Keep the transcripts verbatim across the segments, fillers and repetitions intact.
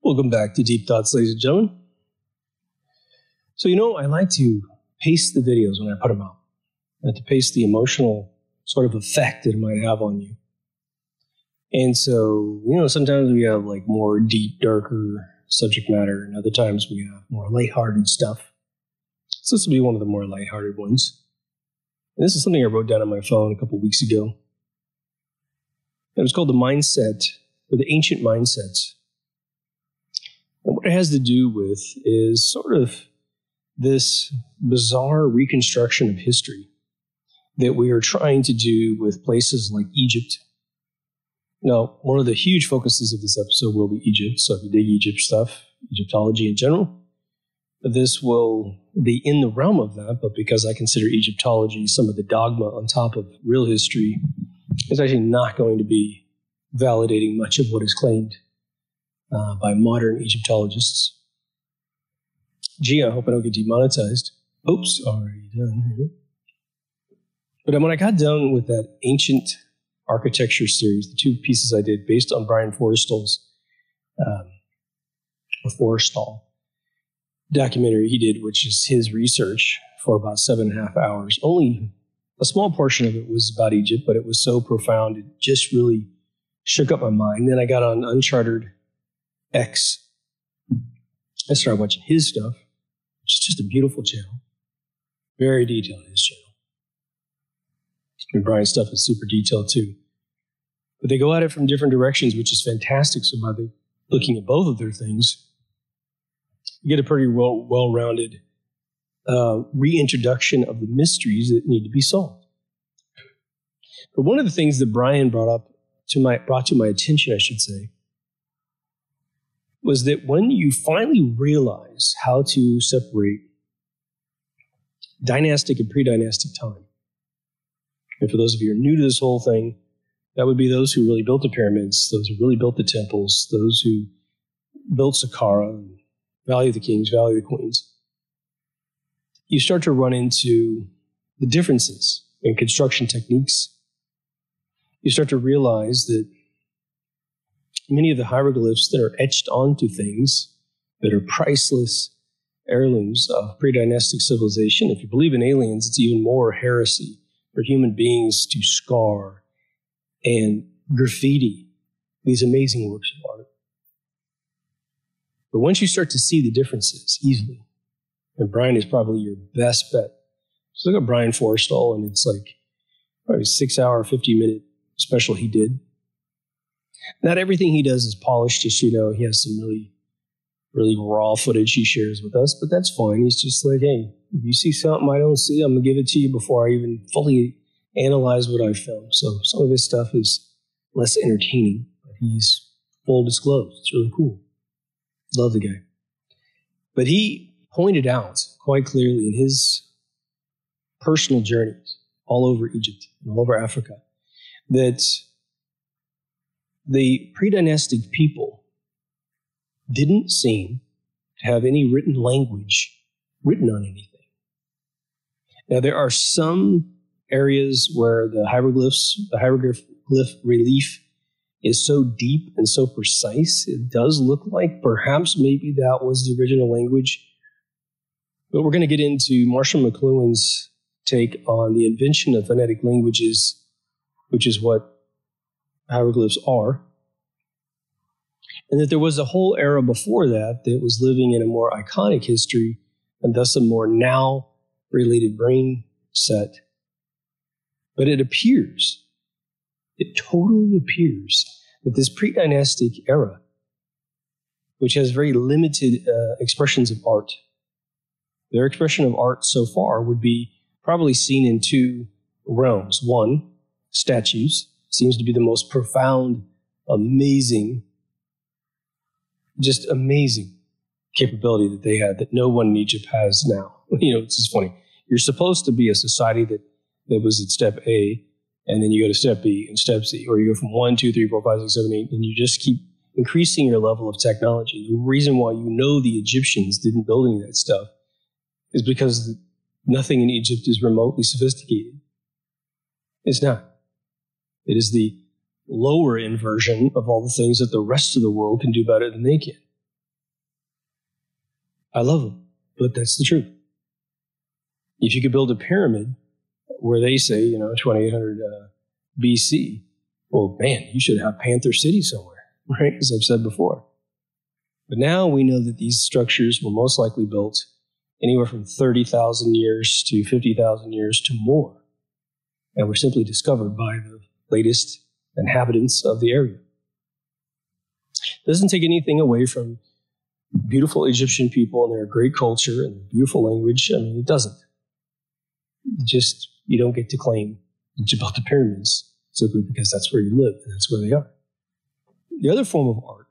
Welcome back to Deep Thoughts, ladies and gentlemen. So, you know, I like to pace the videos when I put them out. I like to pace the emotional sort of effect that it might have on you. And so, you know, sometimes we have like more deep, darker subject matter, and other times we have more lighthearted stuff. So this will be one of the more lighthearted ones. And this is something I wrote down on my phone a couple of weeks ago. It was called the mindset, or the ancient mindsets. And what it has to do with is sort of this bizarre reconstruction of history that we are trying to do with places like Egypt. Now, one of the huge focuses of this episode will be Egypt. So if you dig Egypt stuff, Egyptology in general, this will be in the realm of that. But because I consider Egyptology some of the dogma on top of real history, it's actually not going to be validating much of what is claimed uh, by modern Egyptologists. Gee, I hope I don't get demonetized. Oops, already done. But when I got done with that ancient architecture series, the two pieces I did based on Brian Forstall's um, or Forstall documentary he did, which is his research for about seven and a half hours. Only a small portion of it was about Egypt, but it was so profound, it just really shook up my mind. Then I got on Uncharted X. I started watching his stuff, which is just a beautiful channel. Very detailed, his channel. And Brian's stuff is super detailed too. But they go at it from different directions, which is fantastic. So by the, looking at both of their things, you get a pretty well, well-rounded uh, reintroduction of the mysteries that need to be solved. But one of the things that Brian brought up to my brought to my attention, I should say, was that when you finally realize how to separate dynastic and pre-dynastic time, and for those of you who are new to this whole thing, that would be those who really built the pyramids, those who really built the temples, those who built Saqqara, Valley of the Kings, Valley of the Queens. You start to run into the differences in construction techniques. You start to realize that many of the hieroglyphs that are etched onto things that are priceless heirlooms of pre-dynastic civilization, if you believe in aliens, it's even more heresy for human beings to scar and graffiti these amazing works of art. But once you start to see the differences easily, and Brian is probably your best bet. So look at Brian Forstall, and it's like probably a six-hour, fifty-minute special he did. Not everything he does is polished, just, you know, he has some really, really raw footage he shares with us, but that's fine. He's just like, hey, if you see something I don't see, I'm going to give it to you before I even fully analyze what I filmed. So some of his stuff is less entertaining, but he's full disclosed. It's really cool. Love the guy. But he pointed out quite clearly in his personal journeys all over Egypt and all over Africa that the pre-dynastic people didn't seem to have any written language written on anything. Now, there are some areas where the hieroglyphs, the hieroglyph relief is so deep and so precise, it does look like perhaps maybe that was the original language. But we're going to get into Marshall McLuhan's take on the invention of phonetic languages, which is what hieroglyphs are. And that there was a whole era before that that was living in a more iconic history and thus a more now-related brain set. But it appears, it totally appears that this pre-dynastic era, which has very limited uh, expressions of art, their expression of art so far would be probably seen in two realms. One, statues, seems to be the most profound, amazing, just amazing capability that they had that no one in Egypt has now. You know, it's just funny. You're supposed to be a society that, that was at step A, and then you go to step B and step C, or you go from one, two, three, four, five, six, seven, eight, and you just keep increasing your level of technology. The reason why you know the Egyptians didn't build any of that stuff is because nothing in Egypt is remotely sophisticated. It's not. It is the lower end version of all the things that the rest of the world can do better than they can. I love them, but that's the truth. If you could build a pyramid where they say, you know, twenty-eight hundred uh, B C, well, man, you should have Panther City somewhere, right? As I've said before. But now we know that these structures were most likely built anywhere from thirty thousand years to fifty thousand years to more, and were simply discovered by the latest inhabitants of the area. It doesn't take anything away from beautiful Egyptian people and their great culture and their beautiful language. I mean, it doesn't. It just, you don't get to claim that you built the pyramids simply because that's where you live and that's where they are. The other form of art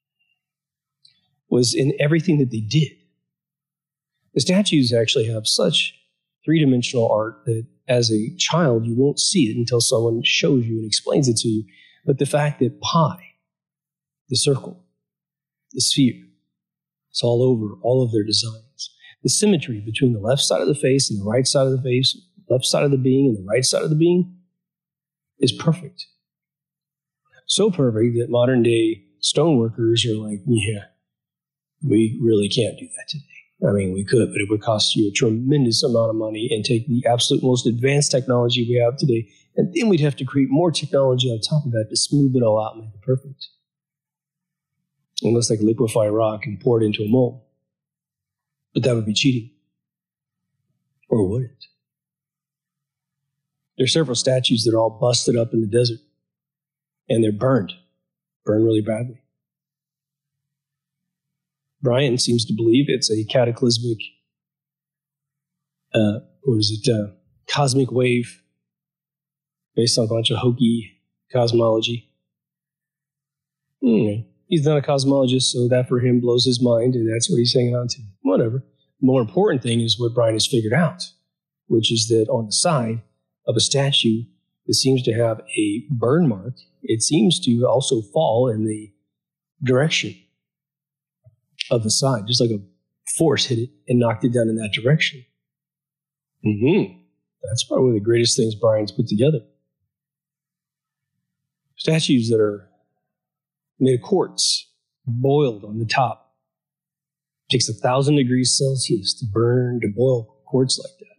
was in everything that they did. The statues actually have such three-dimensional art that as a child, you won't see it until someone shows you and explains it to you. But the fact that pi, the circle, the sphere, it's all over all of their designs. The symmetry between the left side of the face and the right side of the face, left side of the being and the right side of the being, is perfect. So perfect that modern day stoneworkers are like, yeah, we really can't do that today. I mean, we could, but it would cost you a tremendous amount of money and take the absolute most advanced technology we have today, and then we'd have to create more technology on top of that to smooth it all out and make it perfect. Unless they could liquefy rock and pour it into a mold. But that would be cheating. Or would it? There are several statues that are all busted up in the desert, and they're burned. Burned really badly. Brian seems to believe it's a cataclysmic, uh, what is it, uh, cosmic wave based on a bunch of hokey cosmology. Hmm. He's not a cosmologist, so that for him blows his mind, and that's what he's hanging on to. Whatever. The more important thing is what Brian has figured out, which is that on the side of a statue that seems to have a burn mark, it seems to also fall in the direction of the side, just like a force hit it and knocked it down in that direction. Mm-hmm. That's probably one of the greatest things Brian's put together. Statues that are made of quartz, boiled on the top. It takes a thousand degrees Celsius to burn, to boil quartz like that.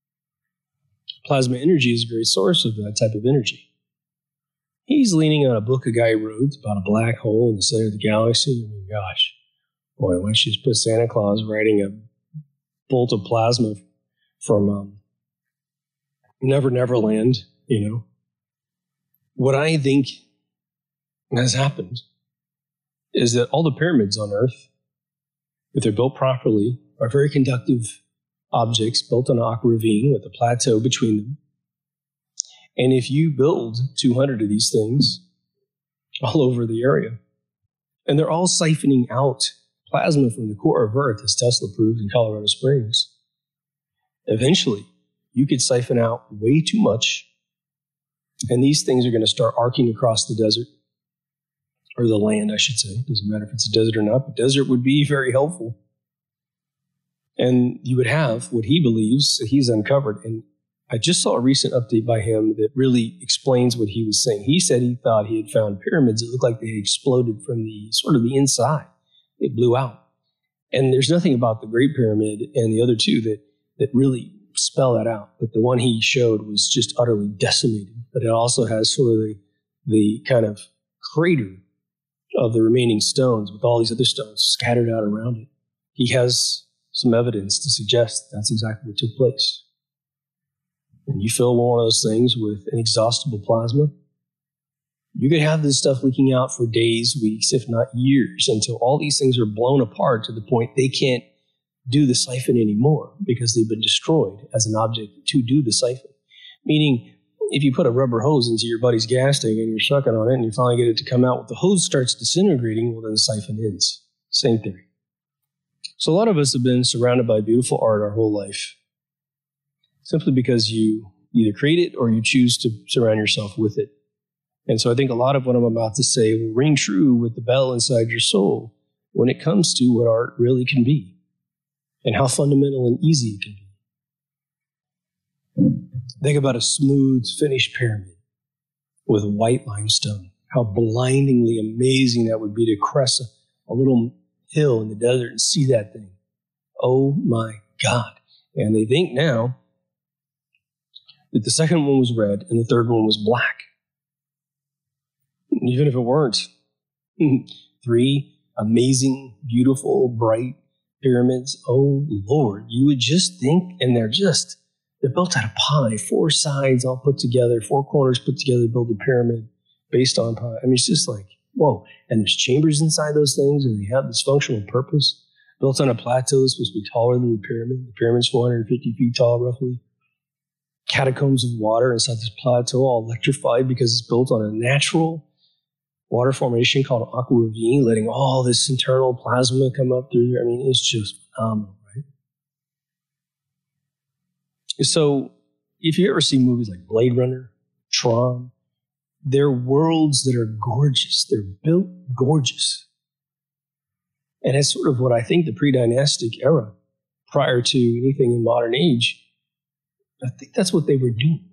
Plasma energy is a great source of that type of energy. He's leaning on a book a guy wrote about a black hole in the center of the galaxy. I mean, gosh, boy, why don't you just put Santa Claus riding a bolt of plasma from um, Never Never Land, you know? What I think has happened is that all the pyramids on Earth, if they're built properly, are very conductive objects built on an aqua ravine with a plateau between them. And if you build two hundred of these things all over the area, and they're all siphoning out plasma from the core of Earth, as Tesla proved in Colorado Springs, eventually you could siphon out way too much, and these things are going to start arcing across the desert, or the land, I should say. It doesn't matter if it's a desert or not, but desert would be very helpful. And you would have what he believes he's uncovered. And I just saw a recent update by him that really explains what he was saying. He said he thought he had found pyramids that looked like they had exploded from the sort of the inside. They blew out. And there's nothing about the Great Pyramid and the other two that, that really spell that out. But the one he showed was just utterly decimated. But it also has sort of the, the kind of crater of the remaining stones with all these other stones scattered out around it. He has some evidence to suggest that's exactly what took place. And you fill one of those things with inexhaustible plasma, you could have this stuff leaking out for days, weeks, if not years, until all these things are blown apart to the point they can't do the siphon anymore because they've been destroyed as an object to do the siphon. Meaning, if you put a rubber hose into your buddy's gas tank and you're sucking on it and you finally get it to come out, when the hose starts disintegrating, well, then the siphon ends. Same theory. So a lot of us have been surrounded by beautiful art our whole life, simply because you either create it or you choose to surround yourself with it. And so I think a lot of what I'm about to say will ring true with the bell inside your soul when it comes to what art really can be and how fundamental and easy it can be. Think about a smooth, finished pyramid with white limestone. How blindingly amazing that would be to crest a, a little hill in the desert and see that thing. Oh my God. And they think now that the second one was red and the third one was black. Even if it weren't. Three amazing, beautiful, bright pyramids. Oh Lord, you would just think, and they're just, they're built out of pie, four sides all put together, four corners put together to build a pyramid based on pie. I mean, it's just like, whoa. And there's chambers inside those things, and they have this functional purpose. Built on a plateau that's supposed to be taller than the pyramid. The pyramid's four hundred fifty feet tall, roughly. Catacombs of water inside this plateau, all electrified because it's built on a natural water formation called aqua ravine, letting all this internal plasma come up through there. I mean, it's just phenomenal, right? So, if you ever see movies like Blade Runner, Tron, they're worlds that are gorgeous. They're built gorgeous. And it's sort of what I think the pre-dynastic era, prior to anything in modern age, I think that's what they were doing.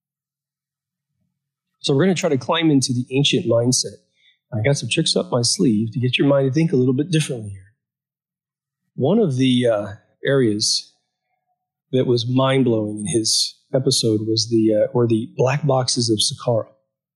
So we're going to try to climb into the ancient mindset. I got some tricks up my sleeve to get your mind to think a little bit differently here. One of the uh, areas that was mind-blowing in his episode was the uh, or the black boxes of Saqqara.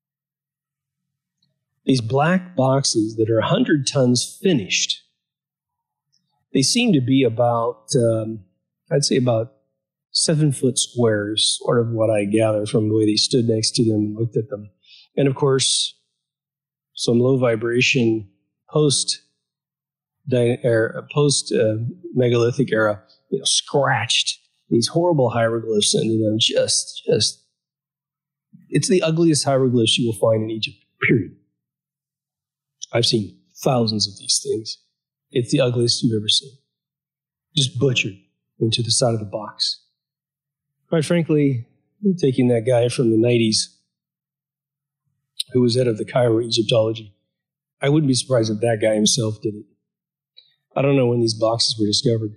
These black boxes that are one hundred tons finished. They seem to be about, um, I'd say about seven foot squares, sort of what I gather from the way they stood next to them and looked at them. And of course, some low vibration post er, post uh, megalithic era, you know, scratched these horrible hieroglyphs into them. Just, just, it's the ugliest hieroglyphs you will find in Egypt, period. I've seen thousands of these things. It's the ugliest you've ever seen. Just butchered into the side of the box. Quite frankly, taking that guy from the nineties who was head of the Cairo Egyptology, I wouldn't be surprised if that guy himself did it. I don't know when these boxes were discovered.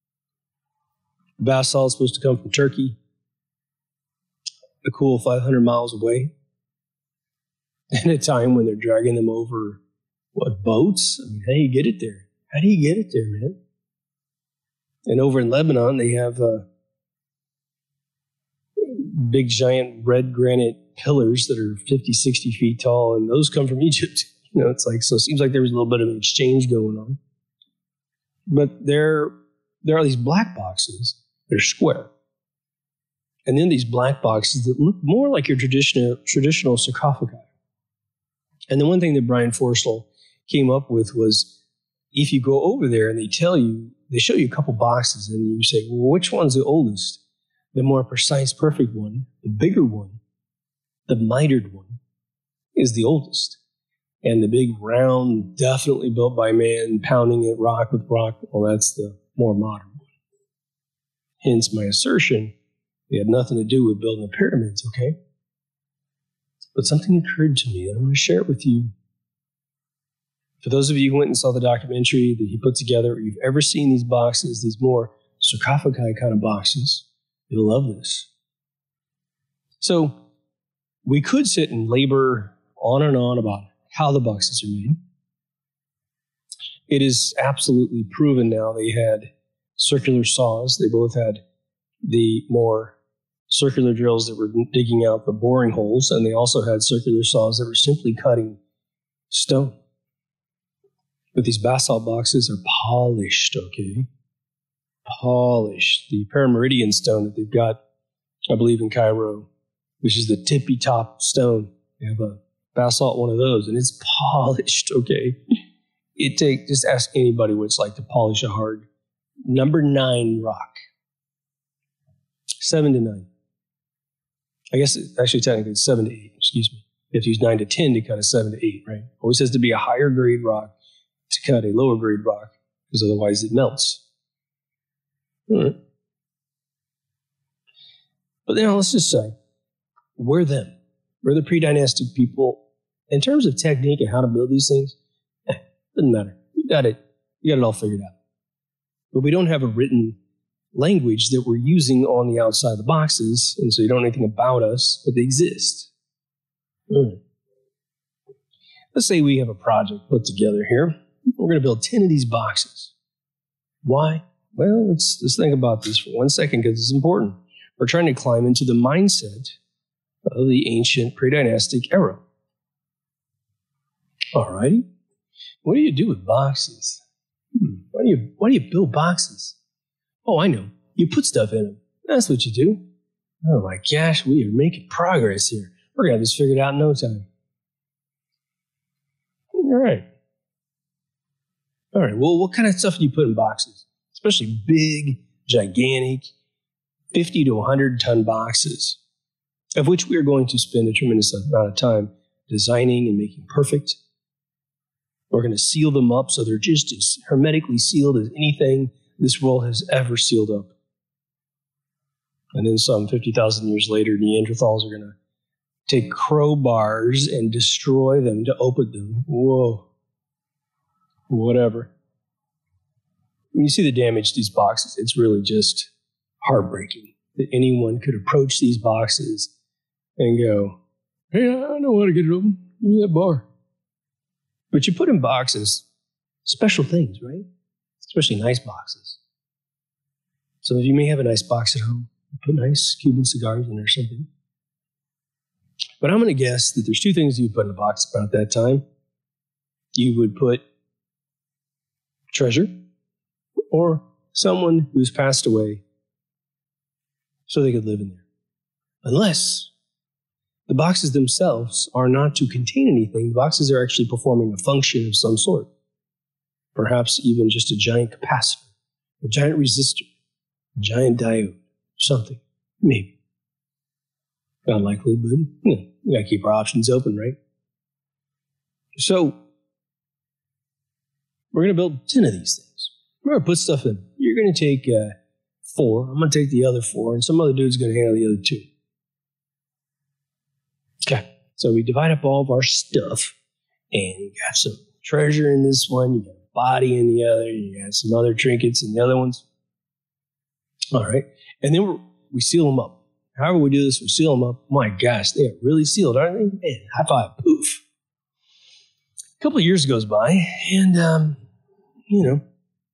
Basalt is supposed to come from Turkey, a cool five hundred miles away, in a time when they're dragging them over, what, boats? I mean, how do you get it there? How do you get it there, man? And over in Lebanon, they have uh, big, giant red granite pillars that are fifty, sixty feet tall, and those come from Egypt. You know, it's like, so it seems like there was a little bit of an exchange going on. But there, there are these black boxes. They're square. And then these black boxes that look more like your traditional, traditional sarcophagi. And the one thing that Brian Forstall came up with was, if you go over there and they tell you, they show you a couple boxes and you say, well, which one's the oldest? The more precise, perfect one, the bigger one, the mitered one, is the oldest. And the big round, definitely built by man, pounding it rock with rock, well, that's the more modern one. Hence my assertion, it had nothing to do with building the pyramids, okay? But something occurred to me, and I'm going to share it with you. For those of you who went and saw the documentary that he put together, or you've ever seen these boxes, these more sarcophagi kind of boxes, you'll love this. So we could sit and labor on and on about how the boxes are made. It is absolutely proven now they had circular saws. They both had the more circular drills that were digging out the boring holes, and they also had circular saws that were simply cutting stone. But these basalt boxes are polished, okay? Polished. The parameridian stone that they've got, I believe, in Cairo, which is the tippy top stone. They have a basalt one of those, and it's polished, okay? It take just ask anybody what it's like to polish a hard number nine rock. Seven to nine. I guess it, actually technically it's seven to eight, excuse me. You have to use nine to ten to cut a seven to eight, right? Always has to be a higher grade rock to cut a lower grade rock, because otherwise it melts. Right. But now let's just say, we're them. We're the pre-dynastic people. In terms of technique and how to build these things, eh, doesn't matter. We got it. We got it all figured out. But we don't have a written language that we're using on the outside of the boxes, and so you don't know anything about us, but they exist. Mm. Let's say we have a project put together here. We're going to build ten of these boxes. Why? Well, let's, let's think about this for one second because it's important. We're trying to climb into the mindset of the ancient pre-dynastic era. Alrighty. What do you do with boxes? Hmm. Why do you why do you build boxes? Oh, I know. You put stuff in them. That's what you do. Oh my gosh, we are making progress here. We're gonna have this figured out in no time. All right. All right. Well, what kind of stuff do you put in boxes? Especially big, gigantic, fifty to one hundred ton boxes, of which we are going to spend a tremendous amount of time designing and making perfect. We're going to seal them up so they're just as hermetically sealed as anything this world has ever sealed up. And then some fifty thousand years later, Neanderthals are going to take crowbars and destroy them to open them. Whoa. Whatever. When you see the damage to these boxes, it's really just heartbreaking that anyone could approach these boxes and go, hey, I know how to get it open. Give me that bar. But you put in boxes special things, right? Especially nice boxes. Some of you may have a nice box at home. You put nice Cuban cigars in there or something. But I'm going to guess that there's two things you would put in a box about that time. You would put treasure or someone who's passed away so they could live in there. Unless the boxes themselves are not to contain anything. The boxes are actually performing a function of some sort. Perhaps even just a giant capacitor, a giant resistor, a giant diode, something. Maybe. Not likely, but you know, we gotta keep our options open, right? So, we're gonna build ten of these things. We're gonna put stuff in. You're gonna take uh, four. I'm gonna take the other four, and some other dude's gonna handle the other two. Okay. So we divide up all of our stuff, and you got some treasure in this one, you got a body in the other, you got some other trinkets in the other ones. All right. And then we're, we seal them up. However we do this, we seal them up. My gosh, they are really sealed, aren't they? Man, high five, poof. A couple of years goes by, and, um, you know,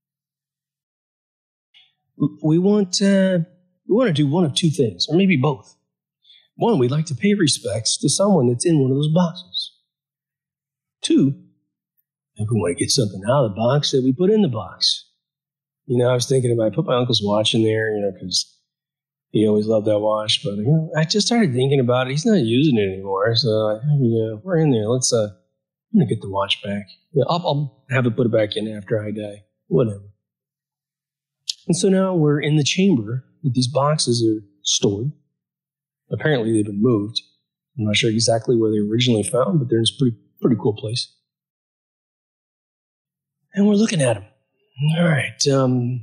we want, uh, we want to do one of two things, or maybe both. One, we'd like to pay respects to someone that's in one of those boxes. Two, if we want to get something out of the box that we put in the box. You know, I was thinking about, I put my uncle's watch in there, you know, because he always loved that watch. But, you know, I just started thinking about it. He's not using it anymore. So, I, yeah, we're in there. Let's, uh, I'm going to get the watch back. Yeah, I'll, I'll have it put it back in after I die. Whatever. And so now we're in the chamber that these boxes are stored. Apparently they've been moved. I'm not sure exactly where they were originally found, but they're in a pretty, pretty cool place. And we're looking at them. All right. Um,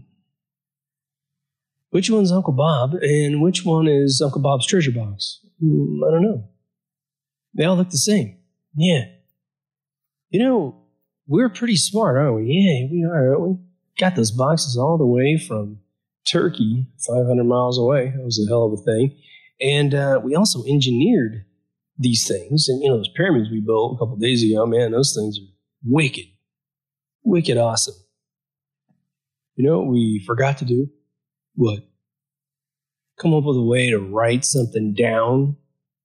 which one's Uncle Bob and which one is Uncle Bob's treasure box? Mm, I don't know. They all look the same. Yeah. You know, we're pretty smart, aren't we? Yeah, we are, aren't we? Got those boxes all the way from Turkey, five hundred miles away. That was a hell of a thing. And uh, we also engineered these things. And, you know, those pyramids we built a couple of days ago, man, those things are wicked. Wicked awesome. You know what we forgot to do? What? Come up with a way to write something down.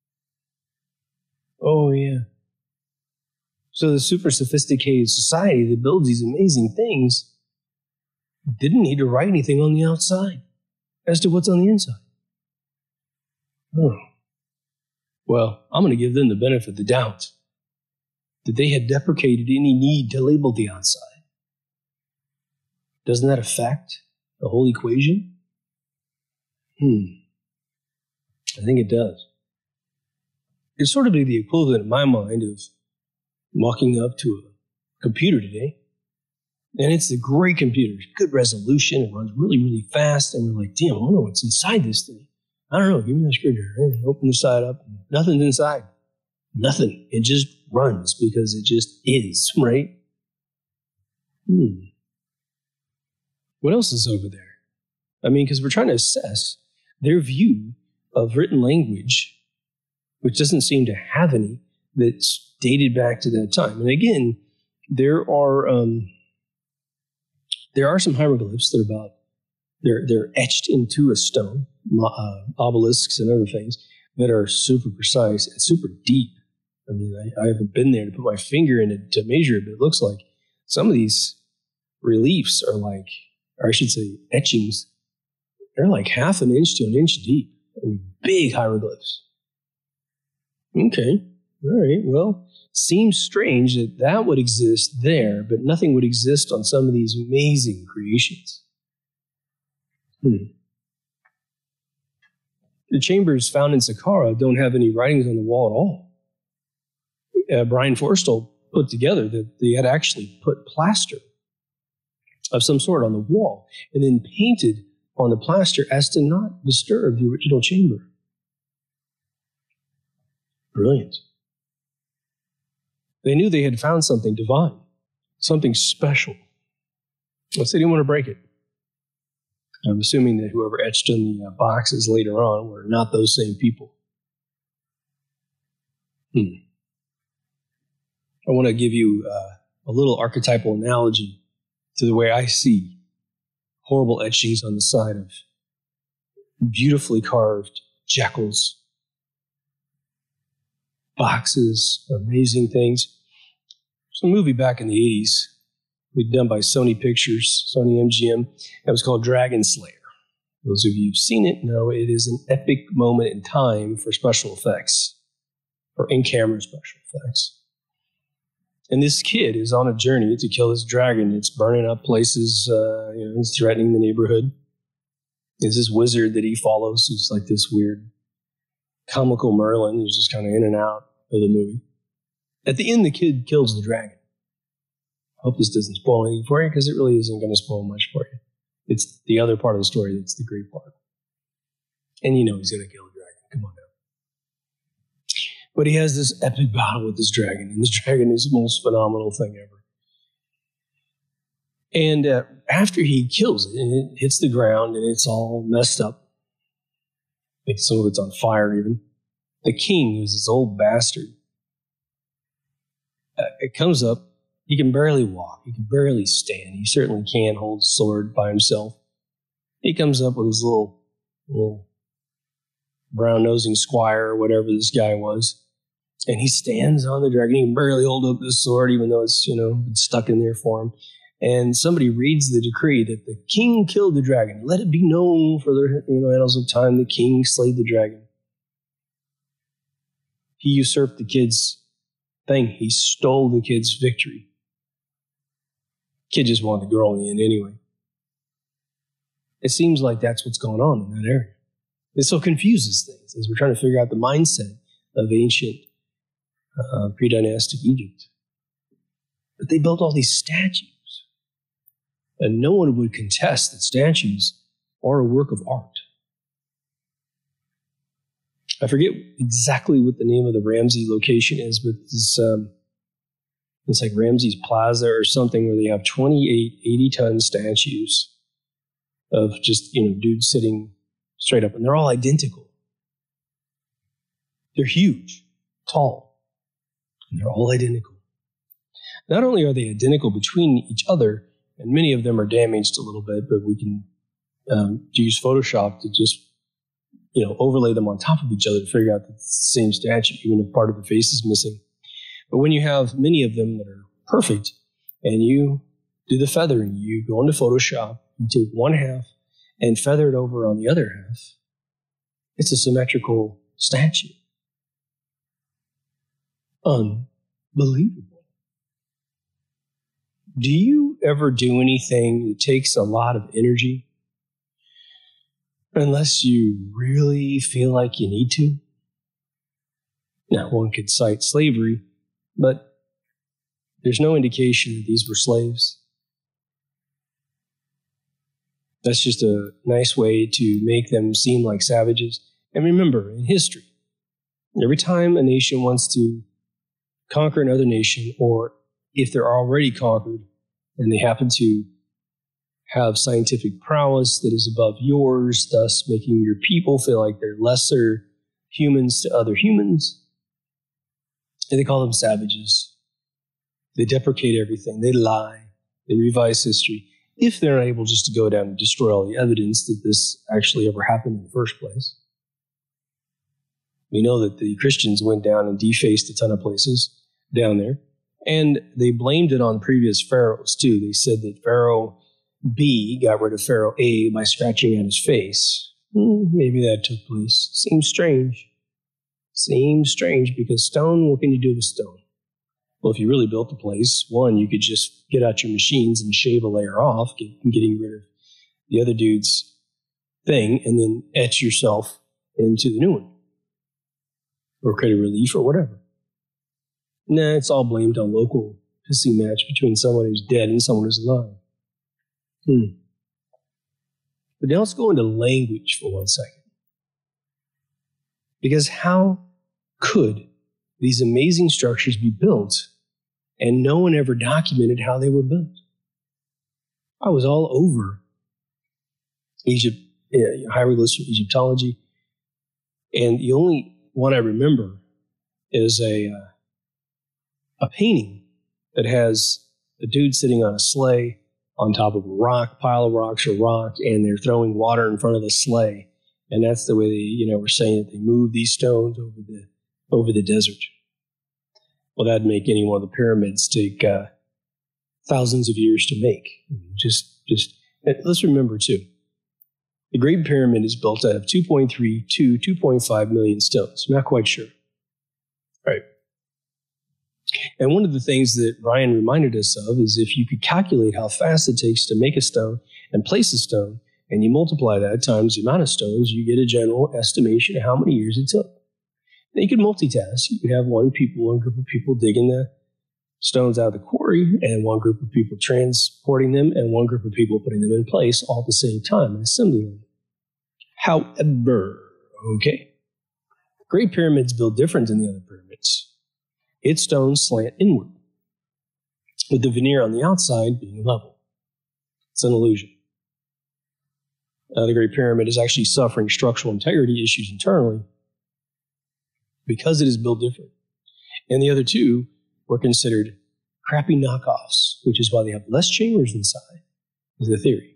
Oh, yeah. So the super sophisticated society that builds these amazing things didn't need to write anything on the outside as to what's on the inside. Oh. Well, I'm going to give them the benefit of the doubt that they had deprecated any need to label the outside. Doesn't that affect the whole equation? Hmm. I think it does. It's sort of the equivalent in my mind of walking up to a computer today, and it's a great computer, good resolution, it runs really, really fast, and we're like, damn, I wonder what's inside this thing. I don't know, give me that screwdriver. Open the side up. Nothing's inside. Nothing. It just runs because it just is, right? Hmm. What else is over there? I mean, because we're trying to assess their view of written language, which doesn't seem to have any that's dated back to that time. And again, there are um, there are some hieroglyphs that are about They're, they're etched into a stone, uh, obelisks and other things that are super precise and super deep. I mean, I, I haven't been there to put my finger in it to measure it, but it looks like some of these reliefs are like, or I should say etchings, they're like half an inch to an inch deep. I mean, big hieroglyphs. Okay, all right, well, seems strange that that would exist there, but nothing would exist on some of these amazing creations. Hmm. The chambers found in Saqqara don't have any writings on the wall at all. Uh, Brian Forstall put together that they had actually put plaster of some sort on the wall and then painted on the plaster as to not disturb the original chamber. Brilliant. They knew they had found something divine, something special. Unless they didn't want to break it. I'm assuming that whoever etched in the uh, boxes later on were not those same people. Hmm. I want to give you uh, a little archetypal analogy to the way I see horrible etchings on the side of beautifully carved jackals, boxes, amazing things. There's a movie back in the eighties, done by Sony Pictures, Sony M G M. That was called Dragon Slayer. Those of you who've seen it know it is an epic moment in time for special effects, or in-camera special effects. And this kid is on a journey to kill this dragon. It's burning up places, uh, you know, it's threatening the neighborhood. There's this wizard that he follows who's like this weird comical Merlin who's just kind of in and out of the movie. At the end, the kid kills the dragon. I hope this doesn't spoil anything for you, because it really isn't going to spoil much for you. It's the other part of the story that's the great part. And you know he's going to kill the dragon. Come on now. But he has this epic battle with this dragon, and this dragon is the most phenomenal thing ever. And uh, after he kills it, and it hits the ground, and it's all messed up. I think some of it's on fire even. The king, who's this old bastard, uh, it comes up. He can barely walk. He can barely stand. He certainly can't hold a sword by himself. He comes up with his little, little brown-nosing squire or whatever this guy was, and he stands on the dragon. He can barely hold up his sword, even though it's, you know, stuck in there for him. And somebody reads the decree that the king killed the dragon. Let it be known for the, you know, annals of time, the king slayed the dragon. He usurped the kid's thing. He stole the kid's victory. Kid just wanted the girl in the end anyway. It seems like that's what's going on in that area. It so confuses things as we're trying to figure out the mindset of ancient uh, pre-dynastic Egypt. But they built all these statues, and no one would contest that statues are a work of art. I forget exactly what the name of the Ramsey location is, but this, um, it's like Ramsey's Plaza or something, where they have twenty-eight eighty-ton statues of just, you know, dudes sitting straight up, and they're all identical. They're huge, tall, and they're all identical. Not only are they identical between each other, and many of them are damaged a little bit, but we can um, use Photoshop to just, you know, overlay them on top of each other to figure out that it's the same statue, even if part of the face is missing. But when you have many of them that are perfect, and you do the feathering, you go into Photoshop, you take one half and feather it over on the other half, it's a symmetrical statue. Unbelievable. Do you ever do anything that takes a lot of energy unless you really feel like you need to? Now, one could cite slavery, but there's no indication that these were slaves. That's just a nice way to make them seem like savages. And remember, in history, every time a nation wants to conquer another nation, or if they're already conquered and they happen to have scientific prowess that is above yours, thus making your people feel like they're lesser humans to other humans, and they call them savages. They deprecate everything. They lie. They revise history. if they're not able just to go down and destroy all the evidence that this actually ever happened in the first place. We know that the Christians went down and defaced a ton of places down there, and they blamed it on previous pharaohs too. They said that Pharaoh B got rid of Pharaoh A by scratching at his face. Hmm, maybe that took place. Seems strange. Seems strange because stone, what can you do with stone? Well, if you really built the place, one, you could just get out your machines and shave a layer off, get, getting rid of the other dude's thing, and then etch yourself into the new one. Or create a relief or whatever. Nah, it's all blamed on local pissing match between someone who's dead and someone who's alive. Hmm. But now let's go into language for one second. Because how could these amazing structures be built and no one ever documented how they were built? I was all over Egypt, yeah, hieroglyphs from Egyptology, and the only one I remember is a uh, a painting that has a dude sitting on a sleigh on top of a rock, pile of rocks or rock, and they're throwing water in front of the sleigh. And that's the way they, you know, were saying that they moved these stones over the over the desert. Well, that'd make any one of the pyramids take uh, thousands of years to make. Just, just let's remember too, the Great Pyramid is built out of two point three to two point five million stones. I'm not quite sure. Right. And one of the things that Ryan reminded us of is if you could calculate how fast it takes to make a stone and place a stone, and you multiply that times the amount of stones, you get a general estimation of how many years it took. Now you could multitask. You could have one people, one group of people digging the stones out of the quarry, and one group of people transporting them, and one group of people putting them in place all at the same time, an assembly line. However, okay, Great Pyramids built different than the other pyramids. Its stones slant inward, with the veneer on the outside being level. It's an illusion. Uh, the Great Pyramid is actually suffering structural integrity issues internally because it is built different. And the other two were considered crappy knockoffs, which is why they have less chambers inside, is the theory.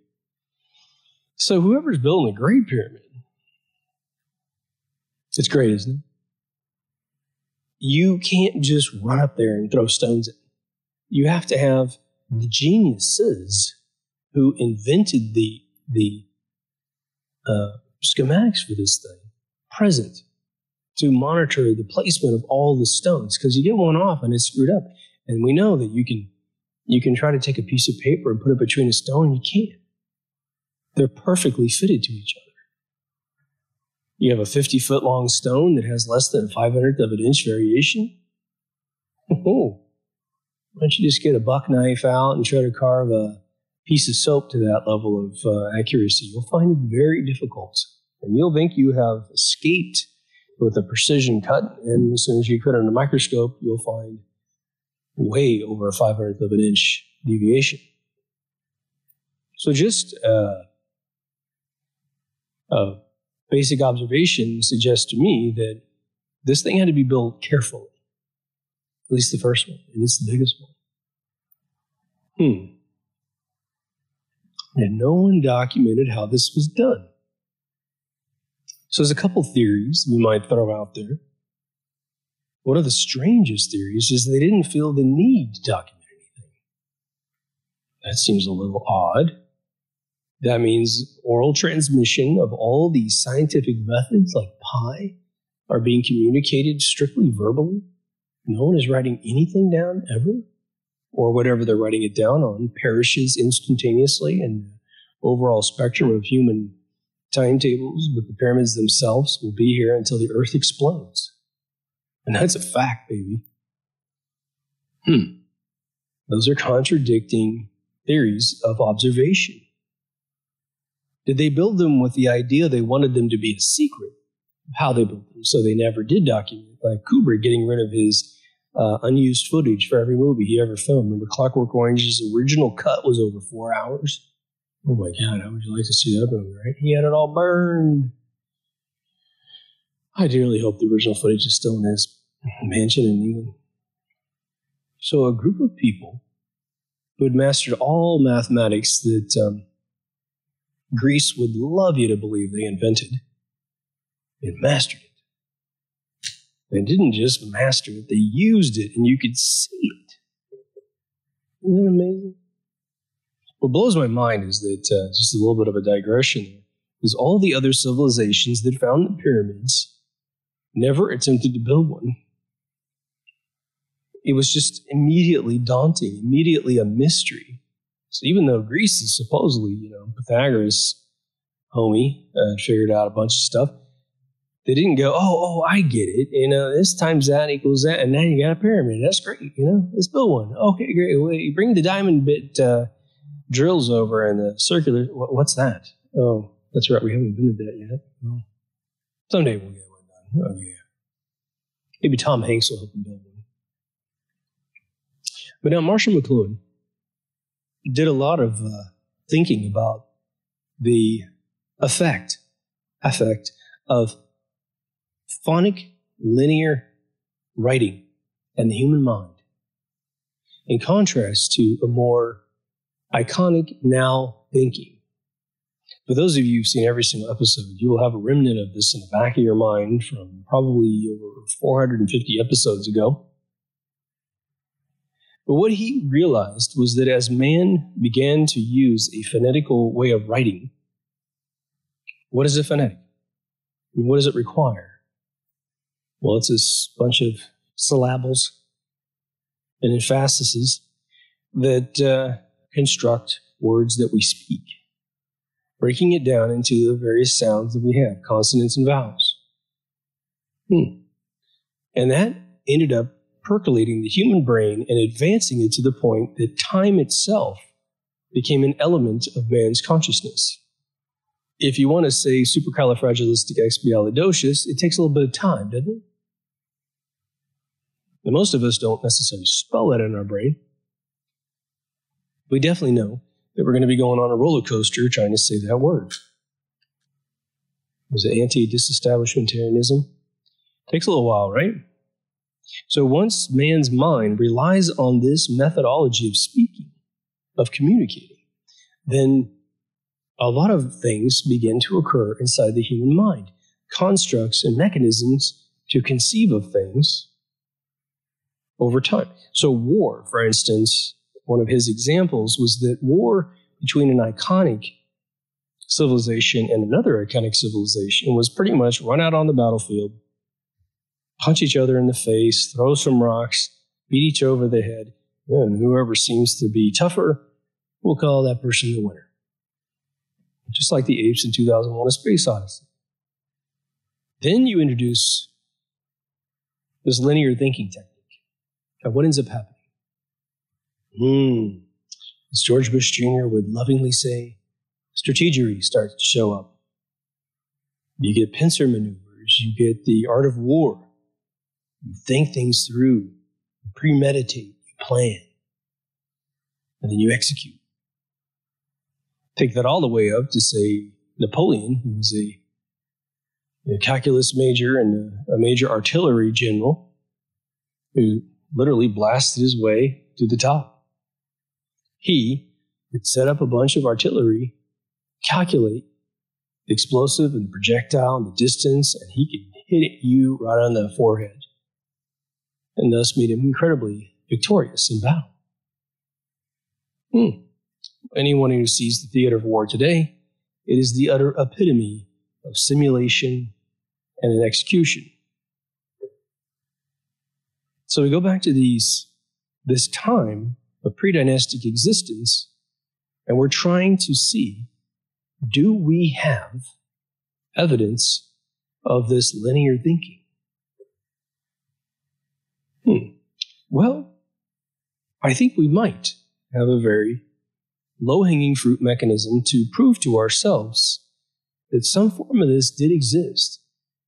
So whoever's building the Great Pyramid, it's great, isn't it? You can't just run up there and throw stones in. You have to have the geniuses who invented the, the uh, schematics for this thing present to monitor the placement of all the stones, because you get one off and it's screwed up. And we know that you can you can try to take a piece of paper and put it between a stone, and you can't. They're perfectly fitted to each other. You have a fifty-foot long stone that has less than five hundredth of an inch variation. Oh, why don't you just get a buck knife out and try to carve a piece of soap to that level of uh, accuracy? You'll find it very difficult. And you'll think you have escaped with a precision cut, and as soon as you put it in a microscope, you'll find way over a five hundredth of an inch deviation. So just uh, a basic observation suggests to me that this thing had to be built carefully, at least the first one, and it's the biggest one. Hmm. And no one documented how this was done. So there's a couple theories we might throw out there. One of the strangest theories is they didn't feel the need to document anything. That seems a little odd. That means oral transmission of all these scientific methods like pi are being communicated strictly verbally. No one is writing anything down ever, or whatever they're writing it down on perishes instantaneously, and the overall spectrum of human timetables with the pyramids themselves will be here until the earth explodes. And that's a fact, baby. Hmm. Those are contradicting theories of observation. Did they build them with the idea they wanted them to be a secret of how they built them, so they never did document, like Kubrick getting rid of his uh, unused footage for every movie he ever filmed? Remember, Clockwork Orange's original cut was over four hours? Oh my God, how would you like to see that movie, right? He had it all burned. I dearly hope the original footage is still in his mansion in England. So a group of people who had mastered all mathematics that um, Greece would love you to believe they invented. They mastered it. They didn't just master it, they used it, and you could see it. Isn't that amazing? What blows my mind is that, uh, just a little bit of a digression there, is all the other civilizations that found the pyramids never attempted to build one. It was just immediately daunting, immediately a mystery. So even though Greece is supposedly, you know, Pythagoras' homie, uh, figured out a bunch of stuff, they didn't go, oh, oh, I get it. You know, this times that equals that, and now you got a pyramid. That's great. You know, let's build one. Okay, great. Well, you bring the diamond bit uh, drills over and the circular. What, what's that? Oh, that's right. We haven't invented that yet. Oh. Someday we'll get one done. Oh, yeah. Maybe Tom Hanks will help him build one. But now Marshall McLuhan did a lot of uh, thinking about the effect, effect of phonic linear writing and the human mind, in contrast to a more iconic now thinking. For those of you who've seen every single episode, you will have a remnant of this in the back of your mind from probably over four hundred fifty episodes ago. But what he realized was that as man began to use a phonetical way of writing, what is a phonetic? And what does it require? Well, it's a bunch of syllables and emphases that uh, construct words that we speak, breaking it down into the various sounds that we have, consonants and vowels. Hmm. And that ended up percolating the human brain and advancing it to the point that time itself became an element of man's consciousness. If you want to say supercalifragilisticexpialidocious, it takes a little bit of time, doesn't it? And most of us don't necessarily spell that in our brain. We definitely know that we're going to be going on a roller coaster trying to say that word. Was it anti-disestablishmentarianism? Takes a little while, right? So once man's mind relies on this methodology of speaking, of communicating, then a lot of things begin to occur inside the human mind. Constructs and mechanisms to conceive of things over time. So war, for instance, one of his examples was that war between an iconic civilization and another iconic civilization was pretty much run out on the battlefield, punch each other in the face, throw some rocks, beat each over the head, and whoever seems to be tougher, we'll call that person the winner. Just like the apes in two thousand one: A Space Odyssey. Then you introduce this linear thinking technique. And what ends up happening? Hmm. As George Bush Junior would lovingly say, strategery starts to show up. You get pincer maneuvers. You get the art of war. You think things through. You premeditate. You plan. And then you execute. Take that all the way up to, say, Napoleon, who was a, a calculus major and a, a major artillery general who literally blasted his way to the top. He could set up a bunch of artillery, calculate the explosive and the projectile and the distance, and he could hit you right on the forehead, and thus made him incredibly victorious in battle. Hmm. Anyone who sees the theater of war today, it is the utter epitome of simulation and an execution. So we go back to these, this time of pre-dynastic existence, and we're trying to see, do we have evidence of this linear thinking? Hmm. Well, I think we might have a very low-hanging fruit mechanism to prove to ourselves that some form of this did exist.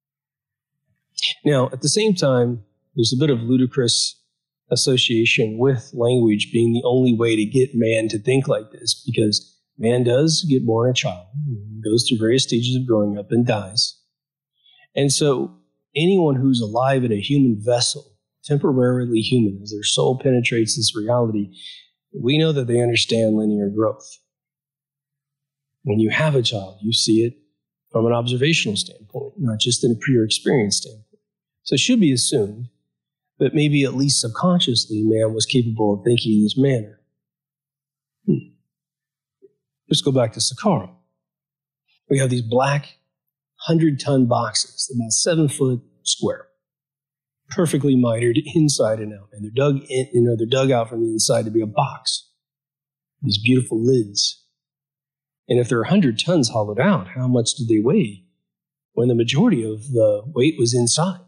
Now, at the same time, there's a bit of ludicrous association with language being the only way to get man to think like this, because man does get born a child, goes through various stages of growing up and dies. And so anyone who's alive in a human vessel, temporarily human, as their soul penetrates this reality, We know that they understand linear growth. When you have a child, you see it from an observational standpoint, not just in a pure experience standpoint. So it should be assumed that maybe at least subconsciously man was capable of thinking in this manner. Hmm. Let's go back to Saqqara. We have these black hundred-ton boxes, about seven foot square, perfectly mitered inside and out, and they're dug in, you know, they're dug out from the inside to be a box. These beautiful lids. And if they're one hundred tons hollowed out, how much did they weigh when the majority of the weight was inside?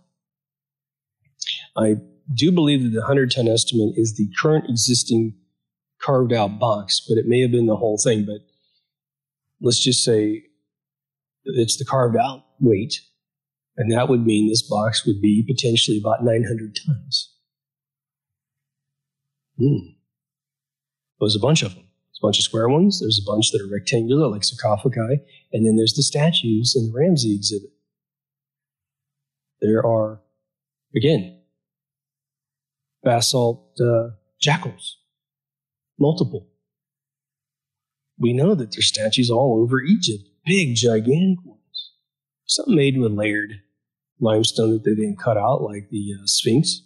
I do believe that the one hundred ton estimate is the current existing carved out box, but it may have been the whole thing. But let's just say it's the carved out weight, and that would mean this box would be potentially about nine hundred tons. Hmm. There's a bunch of them. There's a bunch of square ones. There's a bunch that are rectangular, like sarcophagi, and then there's the statues in the Ramsey exhibit. There are, again, basalt uh, jackals, multiple. We know that there's statues all over Egypt, big, gigantic ones. Some made with layered limestone that they didn't cut out, like the uh, Sphinx.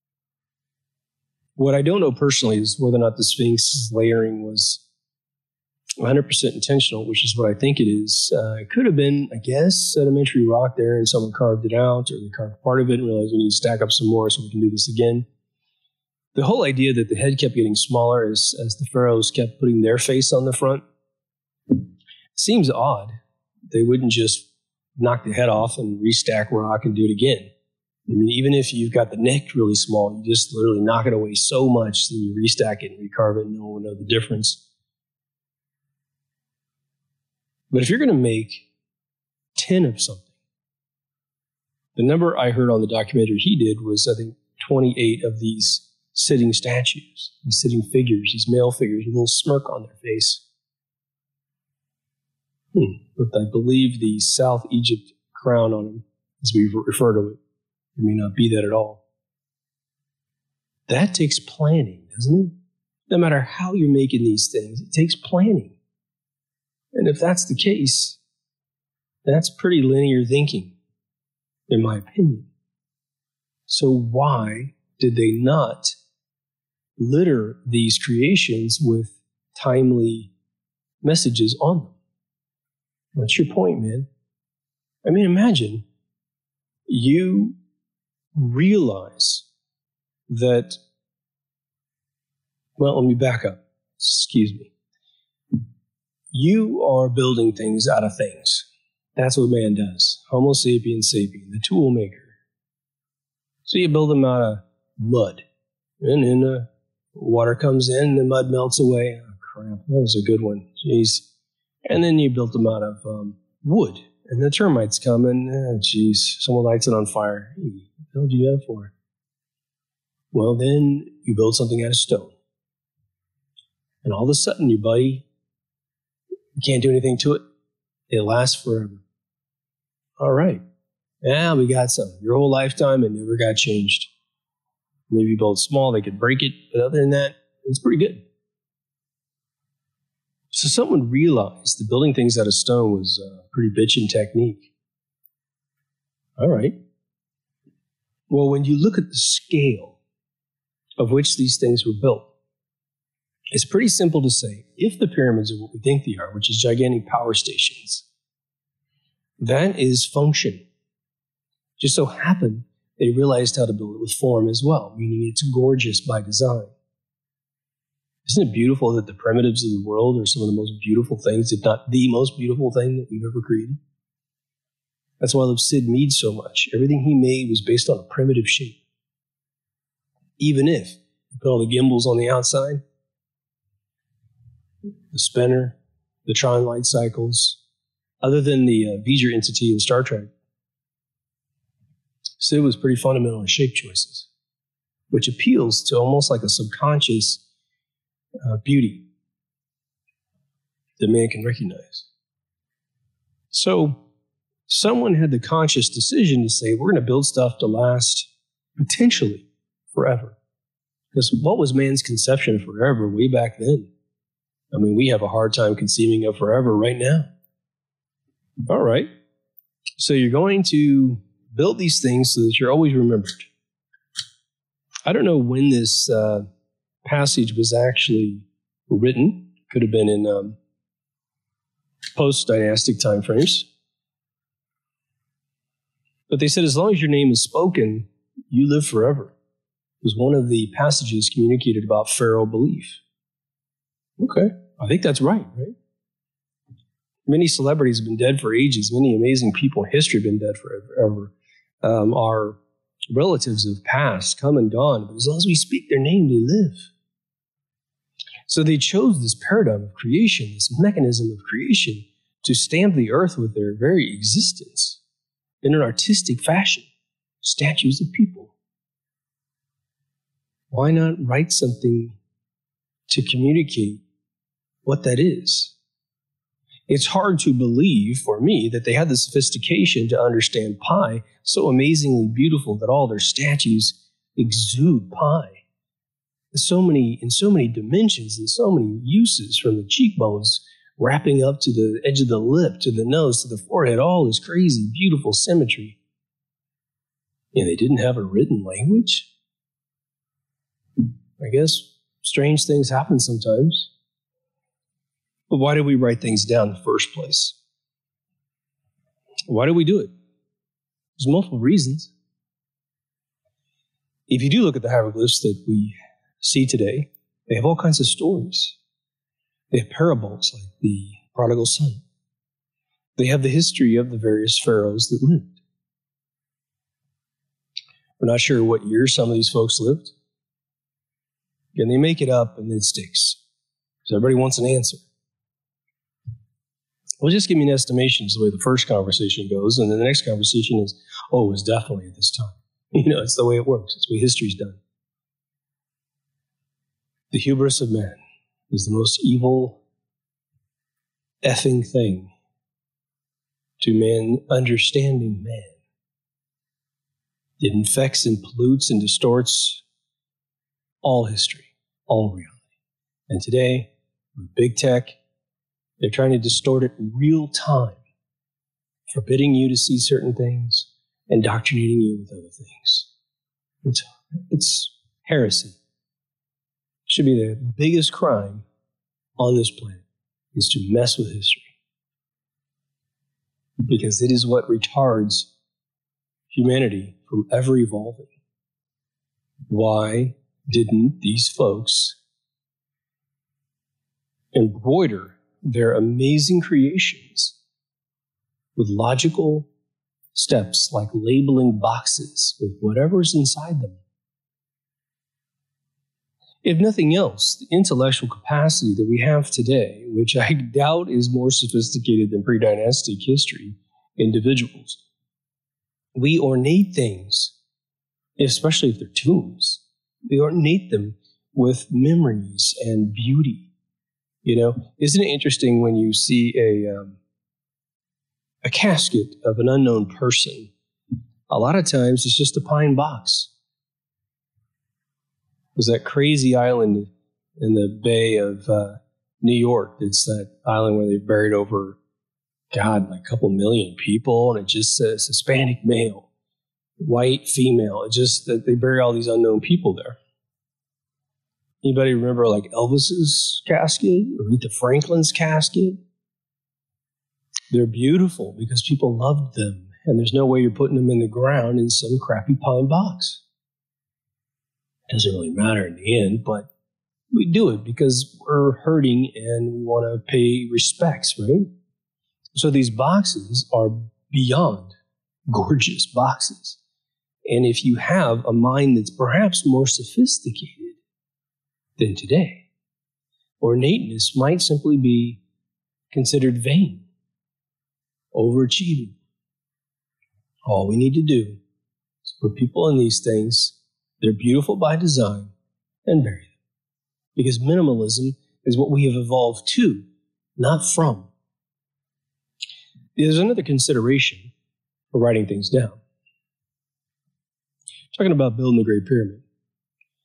What I don't know personally is whether or not the Sphinx's layering was one hundred percent intentional, which is what I think it is. Uh, it could have been, I guess, sedimentary rock there, and someone carved it out, or they carved part of it and realized we need to stack up some more so we can do this again. The whole idea that the head kept getting smaller as, as the pharaohs kept putting their face on the front seems odd. They wouldn't just knock the head off and restack rock and do it again. I mean, even if you've got the neck really small, you just literally knock it away so much that you restack it and recarve it and no one will know the difference. But if you're going to make ten of something, the number I heard on the documentary he did was, I think, twenty-eight of these sitting statues, these sitting figures, these male figures with a little smirk on their face. Hmm. With, I believe, the South Egypt crown on them, as we refer to it. It may not be that at all. That takes planning, doesn't it? No matter how you're making these things, it takes planning. And if that's the case, that's pretty linear thinking, in my opinion. So why did they not litter these creations with timely messages on them? That's your point, man. I mean, imagine you realize that, well, let me back up. Excuse me. You are building things out of things. That's what man does. Homo sapiens sapien, the tool maker. So you build them out of mud. And then the water comes in, the mud melts away. Oh, crap. That was a good one. Jeez. And then you built them out of um, wood. And the termites come and, oh, jeez, someone lights it on fire. Hey, what the hell do you have for? Well, then you build something out of stone. And all of a sudden, your buddy, you can't do anything to it. It lasts forever. All right. Yeah, we got some. Your whole lifetime, it never got changed. Maybe you build small, they could break it. But other than that, it's pretty good. So someone realized that building things out of stone was a pretty bitchin' technique. All right. Well, when you look at the scale of which these things were built, it's pretty simple to say, if the pyramids are what we think they are, which is gigantic power stations, that is function. Just so happened they realized how to build it with form as well, meaning it's gorgeous by design. Isn't it beautiful that the primitives of the world are some of the most beautiful things, if not the most beautiful thing that we've ever created? That's why I love Sid Mead so much. Everything he made was based on a primitive shape. Even if you put all the gimbals on the outside, the spinner, the Tron light cycles, other than the uh, V'ger entity in Star Trek, Sid was pretty fundamental in shape choices, which appeals to almost like a subconscious uh, beauty that man can recognize. So someone had the conscious decision to say, we're going to build stuff to last potentially forever. Because what was man's conception of forever way back then? I mean, we have a hard time conceiving of forever right now. All right. So you're going to build these things so that you're always remembered. I don't know when this uh, passage was actually written. Could have been in um, post-dynastic time frames. But they said, as long as your name is spoken, you live forever. It was one of the passages communicated about Pharaoh belief. Okay, I think that's right, right? Many celebrities have been dead for ages. Many amazing people in history have been dead forever. Um, our relatives have passed, come and gone, but as long as we speak their name, they live. So they chose this paradigm of creation, this mechanism of creation, to stamp the earth with their very existence in an artistic fashion, statues of people. Why not write something to communicate what that is? It's hard to believe, for me, that they had the sophistication to understand pi, so amazingly beautiful that all their statues exude pi. So many, in so many dimensions and so many uses, from the cheekbones wrapping up to the edge of the lip, to the nose, to the forehead, all this crazy, beautiful symmetry. And they didn't have a written language? I guess strange things happen sometimes. But why do we write things down in the first place? Why do we do it? There's multiple reasons. If you do look at the hieroglyphs that we see today, they have all kinds of stories. They have parables like the prodigal son. They have the history of the various pharaohs that lived. We're not sure what year some of these folks lived. And they make it up and it sticks. So everybody wants an answer. Well, just give me an estimation is the way the first conversation goes, and then the next conversation is, oh, it was definitely at this time. You know, it's the way it works. It's the way history's done. The hubris of man is the most evil effing thing to man understanding man. It infects and pollutes and distorts all history, all reality. And today, with big tech, they're trying to distort it in real time, forbidding you to see certain things, indoctrinating you with other things. It's, it's heresy. It should be the biggest crime on this planet, is to mess with history. Because it is what retards humanity from ever evolving. Why didn't these folks embroider their amazing creations with logical steps like labeling boxes with whatever's inside them? If nothing else, the intellectual capacity that we have today, which I doubt is more sophisticated than pre-dynastic history, individuals, we ornate things, especially if they're tombs, we ornate them with memories and beauty. You know, isn't it interesting when you see a um, a casket of an unknown person? A lot of times it's just a pine box. There's that crazy island in the Bay of uh, New York. It's that island where they've buried over, God, like a couple million people, and it just says Hispanic male, white female. It just that they bury all these unknown people there. Anybody remember like Elvis's casket or Aretha Franklin's casket? They're beautiful because people loved them, and there's no way you're putting them in the ground in some crappy pine box. It doesn't really matter in the end, but we do it because we're hurting and we want to pay respects, right? So these boxes are beyond gorgeous boxes. And if you have a mind that's perhaps more sophisticated than today, ornateness might simply be considered vain, overachieving. All we need to do is put people in these things. They're beautiful by design, and bury them. Because minimalism is what we have evolved to, not from. There's another consideration for writing things down. Talking about building the Great Pyramid.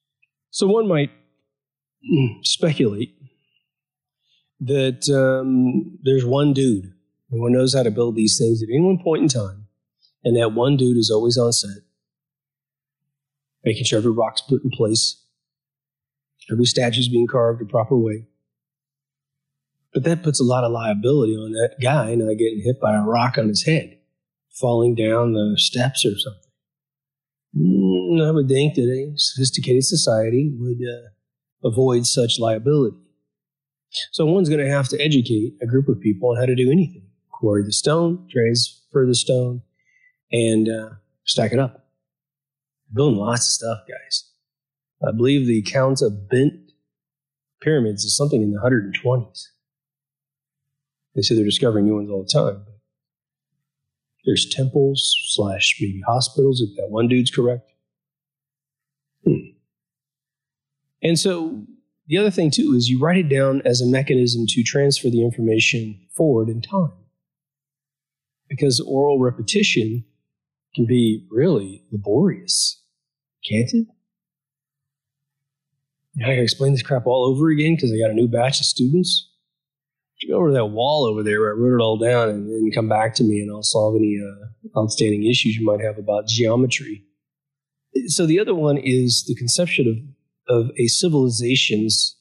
So one might speculate that um, there's one dude who knows how to build these things at any one point in time, and that one dude is always on set, making sure every rock's put in place, every statue's being carved the proper way. But that puts a lot of liability on that guy not getting hit by a rock on his head, falling down the steps or something. Mm, I would think that a sophisticated society would uh, avoid such liability. So one's going to have to educate a group of people on how to do anything. Quarry the stone, transfer the stone, and uh, stack it up. Building lots of stuff, guys. I believe the count of bent pyramids is something in the one hundred twenties. They say they're discovering new ones all the time. But there's temples slash maybe hospitals, if that one dude's correct. Hmm. And so the other thing, too, is you write it down as a mechanism to transfer the information forward in time. Because oral repetition can be really laborious, can't it? Now I gotta explain this crap all over again because I got a new batch of students. You go over to that wall over there where I wrote it all down and then come back to me and I'll solve any uh, outstanding issues you might have about geometry. So the other one is the conception of, of a civilization's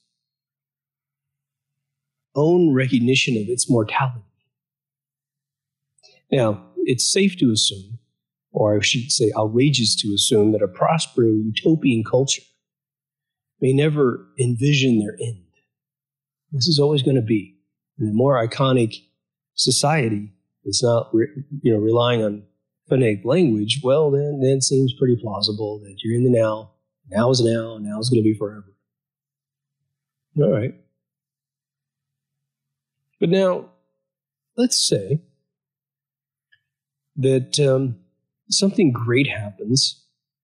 own recognition of its mortality. Now, it's safe to assume, or I should say outrageous to assume, that a prospering utopian culture may never envision their end. This is always going to be. And the more iconic society that's not re, you know, relying on phonetic language, well, then, then it seems pretty plausible that you're in the now. Now is now. Now is going to be forever. All right. But now, let's say that um, something great happens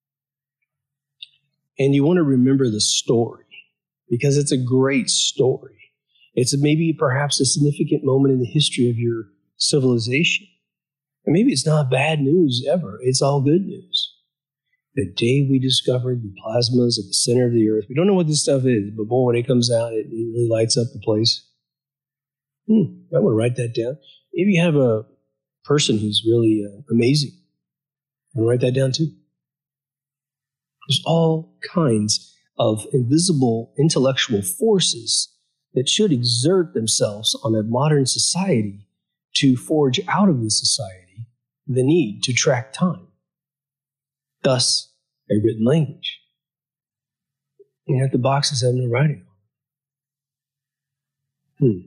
and you want to remember the story because it's a great story. It's maybe perhaps a significant moment in the history of your civilization. And maybe it's not bad news ever. It's all good news. The day we discovered the plasmas at the center of the earth, we don't know what this stuff is, but boy, when it comes out, it, it really lights up the place. Hmm, I want to write that down. Maybe you have a person who's really uh, amazing. And write that down too. There's all kinds of invisible intellectual forces that should exert themselves on a modern society to forge out of the society the need to track time. Thus, a written language. And yet the boxes have no writing on them. Hmm.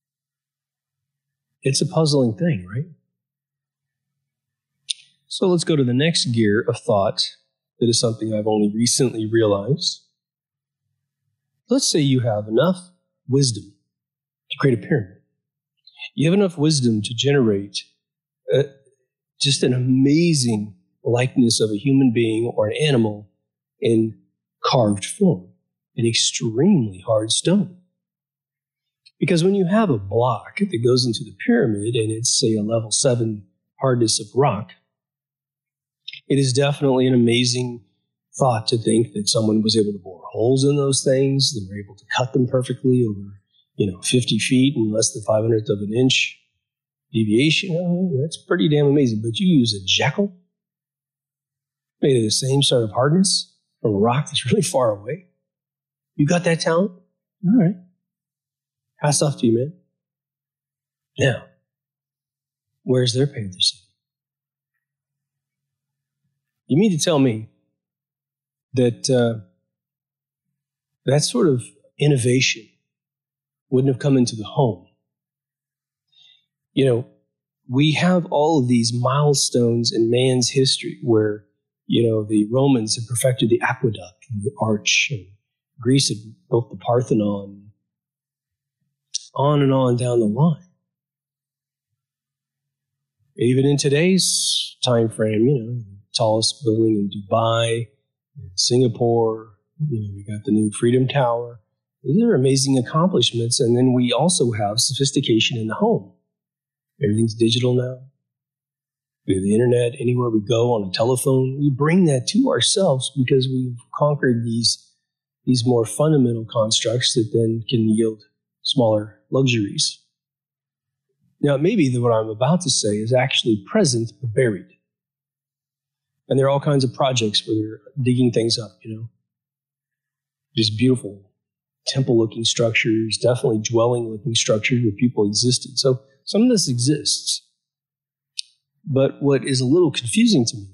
It's a puzzling thing, right? So let's go to the next gear of thought that is something I've only recently realized. Let's say you have enough wisdom to create a pyramid. You have enough wisdom to generate a, just an amazing likeness of a human being or an animal in carved form, an extremely hard stone. Because when you have a block that goes into the pyramid and it's, say, a level seven hardness of rock, it is definitely an amazing thought to think that someone was able to bore holes in those things. They were able to cut them perfectly over, you know, fifty feet in less than five hundredth of an inch deviation. Oh, that's pretty damn amazing. But you use a jackal made of the same sort of hardness from a rock that's really far away. You got that talent? All right. Hats off to you, man. Now, where's their Panther City? You mean to tell me that uh, that sort of innovation wouldn't have come into the home? You know, we have all of these milestones in man's history where, you know, the Romans had perfected the aqueduct and the arch, and Greece had built the Parthenon, on and on down the line. Even in today's time frame, you know, the tallest building in Dubai, in Singapore, you know, we got the new Freedom Tower. These are amazing accomplishments. And then we also have sophistication in the home. Everything's digital now. We have the internet anywhere we go on a telephone. We bring that to ourselves because we've conquered these, these more fundamental constructs that then can yield smaller luxuries. Now, maybe that what I'm about to say is actually present but buried. And there are all kinds of projects where they're digging things up, you know. Just beautiful temple-looking structures, definitely dwelling-looking structures where people existed. So some of this exists. But what is a little confusing to me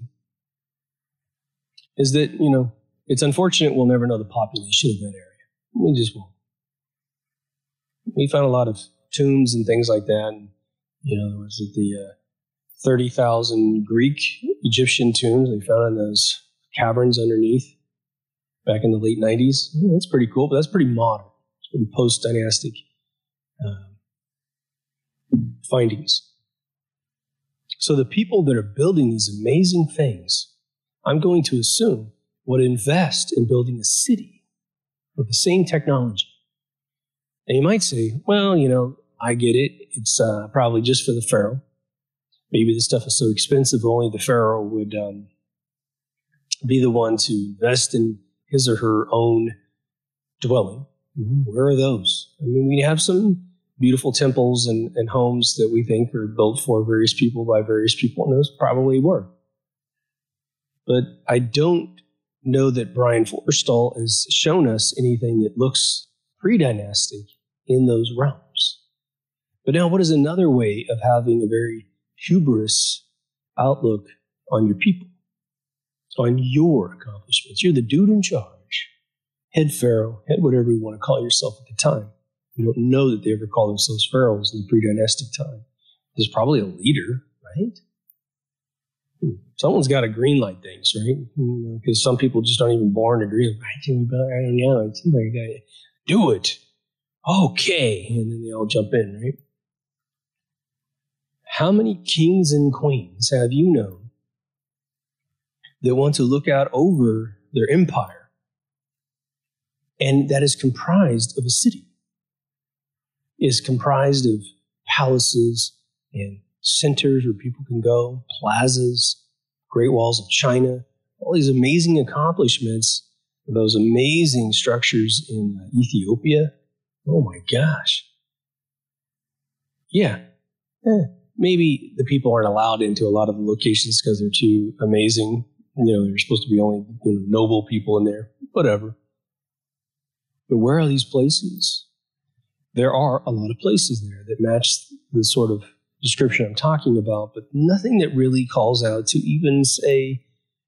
is that, you know, it's unfortunate we'll never know the population of that area. We just won't. We found a lot of tombs and things like that. And, you know, there was the uh, thirty thousand Greek Egyptian tombs they found in those caverns underneath back in the late nineties. Yeah, that's pretty cool, but that's pretty modern. It's pretty post-dynastic uh, findings. So the people that are building these amazing things, I'm going to assume, would invest in building a city with the same technology. And you might say, well, you know, I get it. It's uh, probably just for the pharaoh. Maybe this stuff is so expensive, only the pharaoh would um, be the one to invest in his or her own dwelling. Mm-hmm. Where are those? I mean, we have some beautiful temples and, and homes that we think are built for various people by various people, and those probably were. But I don't know that Brian Forstall has shown us anything that looks pre-dynastic in those realms. But now, what is another way of having a very hubris outlook on your people, on your accomplishments? You're the dude in charge, head pharaoh, head whatever you want to call yourself at the time. You don't know that they ever called themselves pharaohs in the pre-dynastic time. There's probably a leader, right? Someone's got to greenlight things, right? Because some people just aren't even born to green. I don't know. It seems like I do it. Okay. And then they all jump in, right? How many kings and queens have you known that want to look out over their empire and that is comprised of a city? Is comprised of palaces and centers where people can go, plazas, Great Walls of China, all these amazing accomplishments, those amazing structures in Ethiopia. Oh my gosh. Yeah. Eh, maybe the people aren't allowed into a lot of the locations because they're too amazing. You know, there's supposed to be only, you know, noble people in there, whatever. But where are these places? There are a lot of places there that match the sort of description I'm talking about, but nothing that really calls out to even say,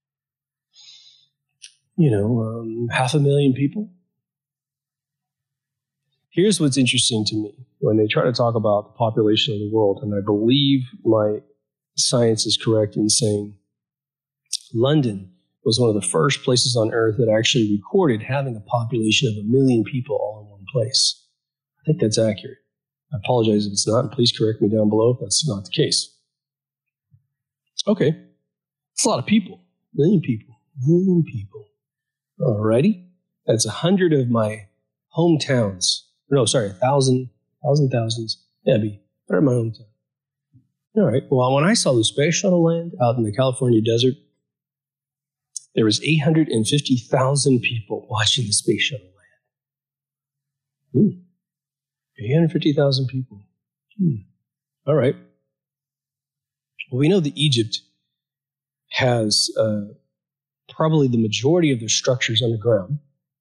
you know, um, half a million people. Here's what's interesting to me when they try to talk about the population of the world, and I believe my science is correct in saying London was one of the first places on Earth that actually recorded having a population of a million people all in one place. I think that's accurate. I apologize if it's not, and please correct me down below if that's not the case. Okay. It's a lot of people. A million people. A million people. Alrighty. That's a hundred of my hometowns. No, sorry, a thousand, thousand thousands. Yeah, it'd be better in my hometown. All right. Well, when I saw the space shuttle land out in the California desert, there was eight hundred fifty thousand people watching the space shuttle land. Hmm. eight hundred fifty thousand people. Hmm. All right. Well, we know that Egypt has uh, probably the majority of their structures underground.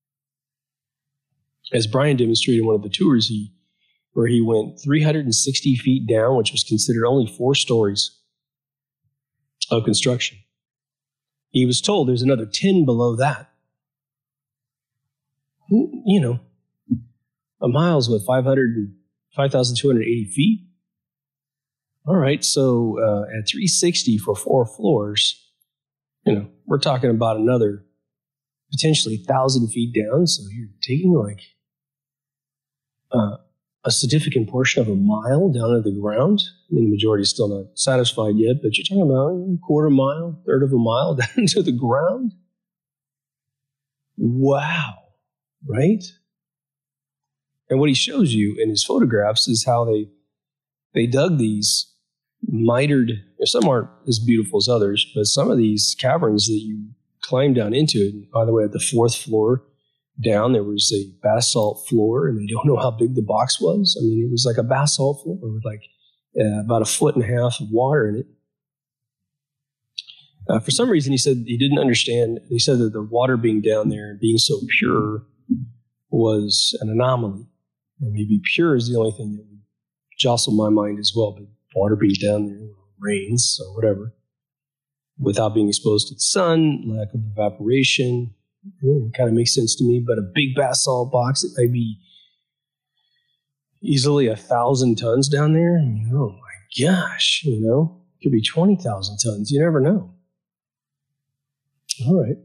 As Brian demonstrated in one of the tours, he, where he went three hundred sixty feet down, which was considered only four stories of construction. He was told there's another ten below that. You know, a mile is what, five thousand two hundred eighty feet? All right, so uh, at three sixty for four floors, you know, we're talking about another potentially one thousand feet down. So you're taking like uh, a significant portion of a mile down to the ground. I mean, the majority is still not satisfied yet, but you're talking about a quarter mile, third of a mile down to the ground. Wow, right? And what he shows you in his photographs is how they they dug these mitered, some aren't as beautiful as others, but some of these caverns that you climb down into, and by the way, at the fourth floor, down, there was a basalt floor, and they don't know how big the box was. I mean, it was like a basalt floor with like uh, about a foot and a half of water in it. Uh, for some reason, he said he didn't understand. He said that the water being down there and being so pure was an anomaly. And maybe pure is the only thing that would jostle my mind as well, but water being down there, well, rains or whatever, without being exposed to the sun, lack of evaporation, it kind of makes sense to me. But a big basalt box, it might be easily a thousand tons down there. I mean, oh my gosh, you know, it could be twenty thousand tons. You never know. All right.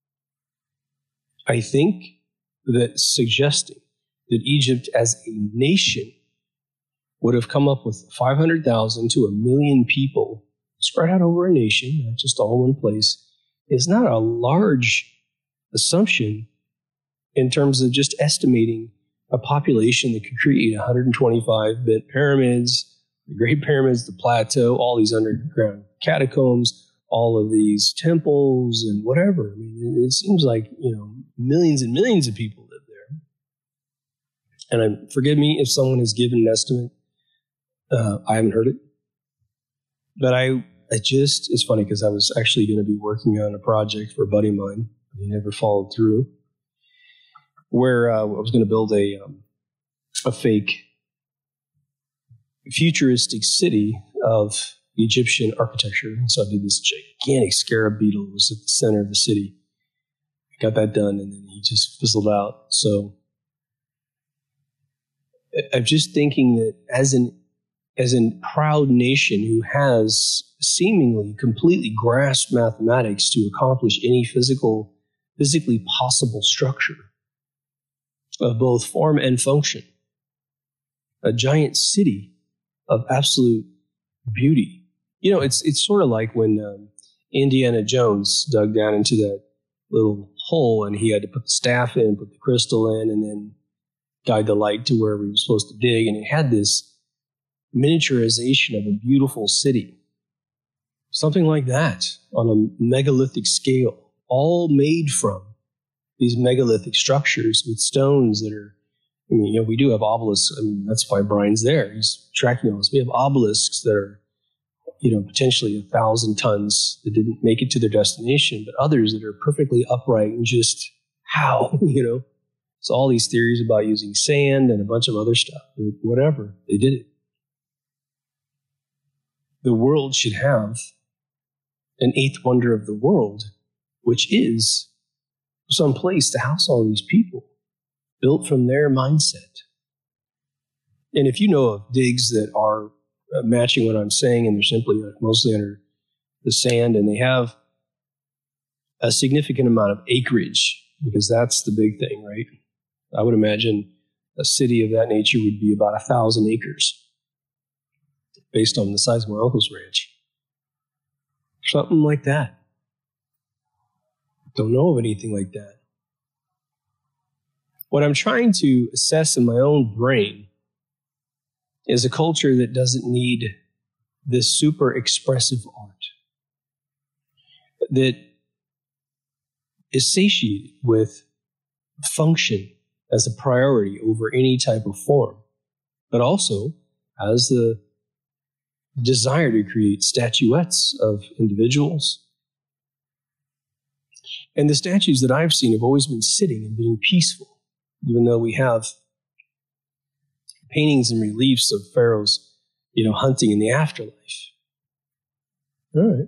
I think that suggesting that Egypt as a nation would have come up with five hundred thousand to a million people spread out over a nation, not just all in one place, is not a large assumption in terms of just estimating a population that could create one hundred twenty-five bit pyramids, the Great Pyramids, the Plateau, all these underground catacombs, all of these temples and whatever. I mean, it seems like, you know, millions and millions of people live there. And I, forgive me if someone has given an estimate. Uh, I haven't heard it. But I, I just, it's funny because I was actually going to be working on a project for a buddy of mine. He never followed through. Where uh, I was going to build a, um, a fake futuristic city of Egyptian architecture. And so I did this gigantic scarab beetle that was at the center of the city. I got that done, and then he just fizzled out. So I'm just thinking that as an as a proud nation who has seemingly completely grasped mathematics to accomplish any physical, physically possible structure of both form and function, a giant city of absolute beauty. You know, it's it's sort of like when um, Indiana Jones dug down into that little hole and he had to put the staff in, put the crystal in, and then guide the light to wherever he was supposed to dig. And it had this miniaturization of a beautiful city. Something like that on a megalithic scale, all made from these megalithic structures with stones that are, I mean, you know, we do have obelisks. I mean, that's why Brian's there. He's tracking all this. We have obelisks that are, you know, potentially a thousand tons that didn't make it to their destination, but others that are perfectly upright and just how, you know. So all these theories about using sand and a bunch of other stuff, but whatever, they did it. The world should have an eighth wonder of the world, which is some place to house all these people built from their mindset. And if you know of digs that are uh, matching what I'm saying, and they're simply uh, mostly under the sand, and they have a significant amount of acreage, because that's the big thing, right? I would imagine a city of that nature would be about a thousand acres based on the size of my uncle's ranch. Something like that. Don't know of anything like that. What I'm trying to assess in my own brain is a culture that doesn't need this super expressive art, that is satiated with function as a priority over any type of form, but also has the desire to create statuettes of individuals. And the statues that I've seen have always been sitting and being peaceful, even though we have paintings and reliefs of pharaohs, you know, hunting in the afterlife. All right.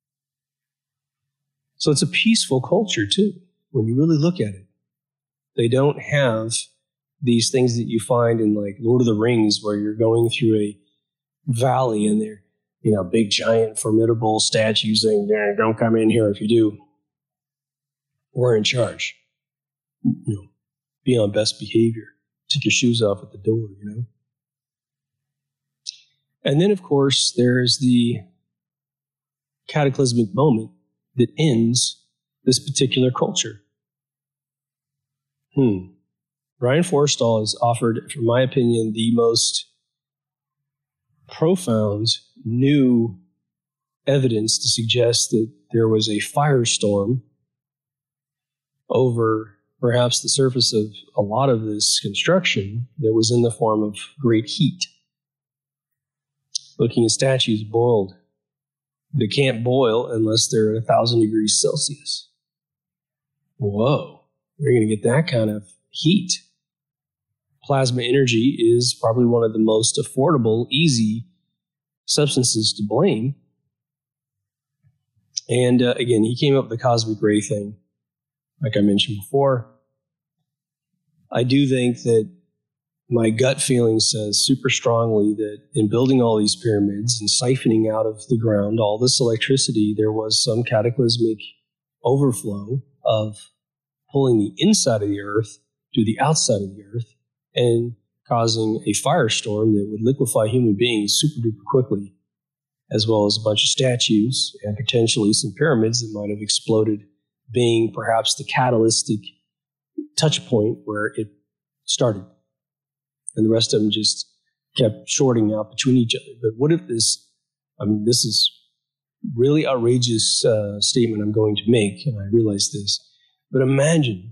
So it's a peaceful culture too, when you really look at it. They don't have these things that you find in like Lord of the Rings, where you're going through a valley and they're, you know, big, giant, formidable statues saying, don't come in here. If you do, we're in charge. You know, be on best behavior. Take your shoes off at the door, you know. And then, of course, there's the cataclysmic moment that ends this particular culture. Hmm. Brian Forstall has offered, for my opinion, the most profound new evidence to suggest that there was a firestorm over perhaps the surface of a lot of this construction that was in the form of great heat. Looking at statues boiled. They can't boil unless they're at one thousand degrees Celsius. Whoa, we're going to get that kind of heat. Plasma energy is probably one of the most affordable, easy substances to blame. And uh, again, he came up with the cosmic ray thing, like I mentioned before. I do think that my gut feeling says super strongly that in building all these pyramids and siphoning out of the ground all this electricity, there was some cataclysmic overflow of pulling the inside of the earth to the outside of the earth and causing a firestorm that would liquefy human beings super duper quickly, as well as a bunch of statues and potentially some pyramids that might have exploded, being perhaps the catalytic touch point where it started. And the rest of them just kept shorting out between each other. But what if this, I mean, this is really outrageous uh, statement I'm going to make, and I realize this, but imagine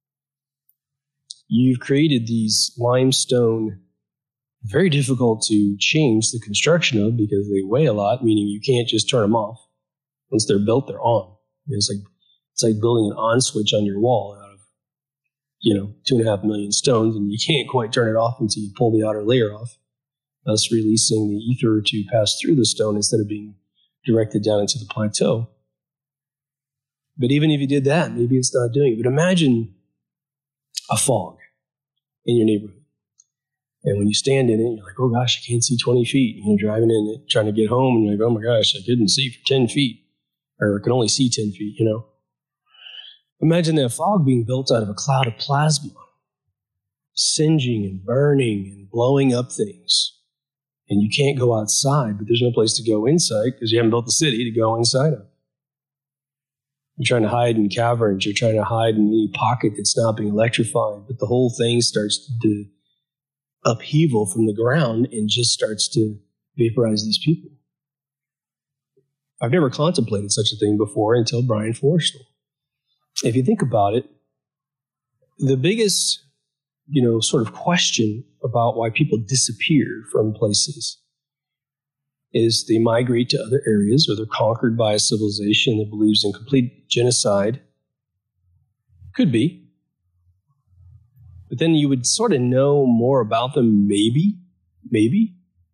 you've created these limestone, very difficult to change the construction of because they weigh a lot, meaning you can't just turn them off. Once they're built, they're on. It's like, it's like building an on switch on your wall out of, you know, two and a half million stones, and you can't quite turn it off until you pull the outer layer off, thus releasing the ether to pass through the stone instead of being directed down into the plateau. But even if you did that, maybe it's not doing it. But imagine a fog in your neighborhood. And when you stand in it, you're like, oh gosh, I can't see twenty feet. And you're driving in it, trying to get home, and you're like, oh my gosh, I couldn't see for ten feet. Or I can only see ten feet, you know. Imagine that fog being built out of a cloud of plasma, singeing and burning and blowing up things. And you can't go outside, but there's no place to go inside because you haven't built the city to go inside of. You're trying to hide in caverns. You're trying to hide in any pocket that's not being electrified. But the whole thing starts to upheaval from the ground and just starts to vaporize these people. I've never contemplated such a thing before until Brian Forrestal. If you think about it, the biggest, you know, sort of question about why people disappear from places is they migrate to other areas or they're conquered by a civilization that believes in complete genocide. Could be. But then you would sort of know more about them, maybe, maybe.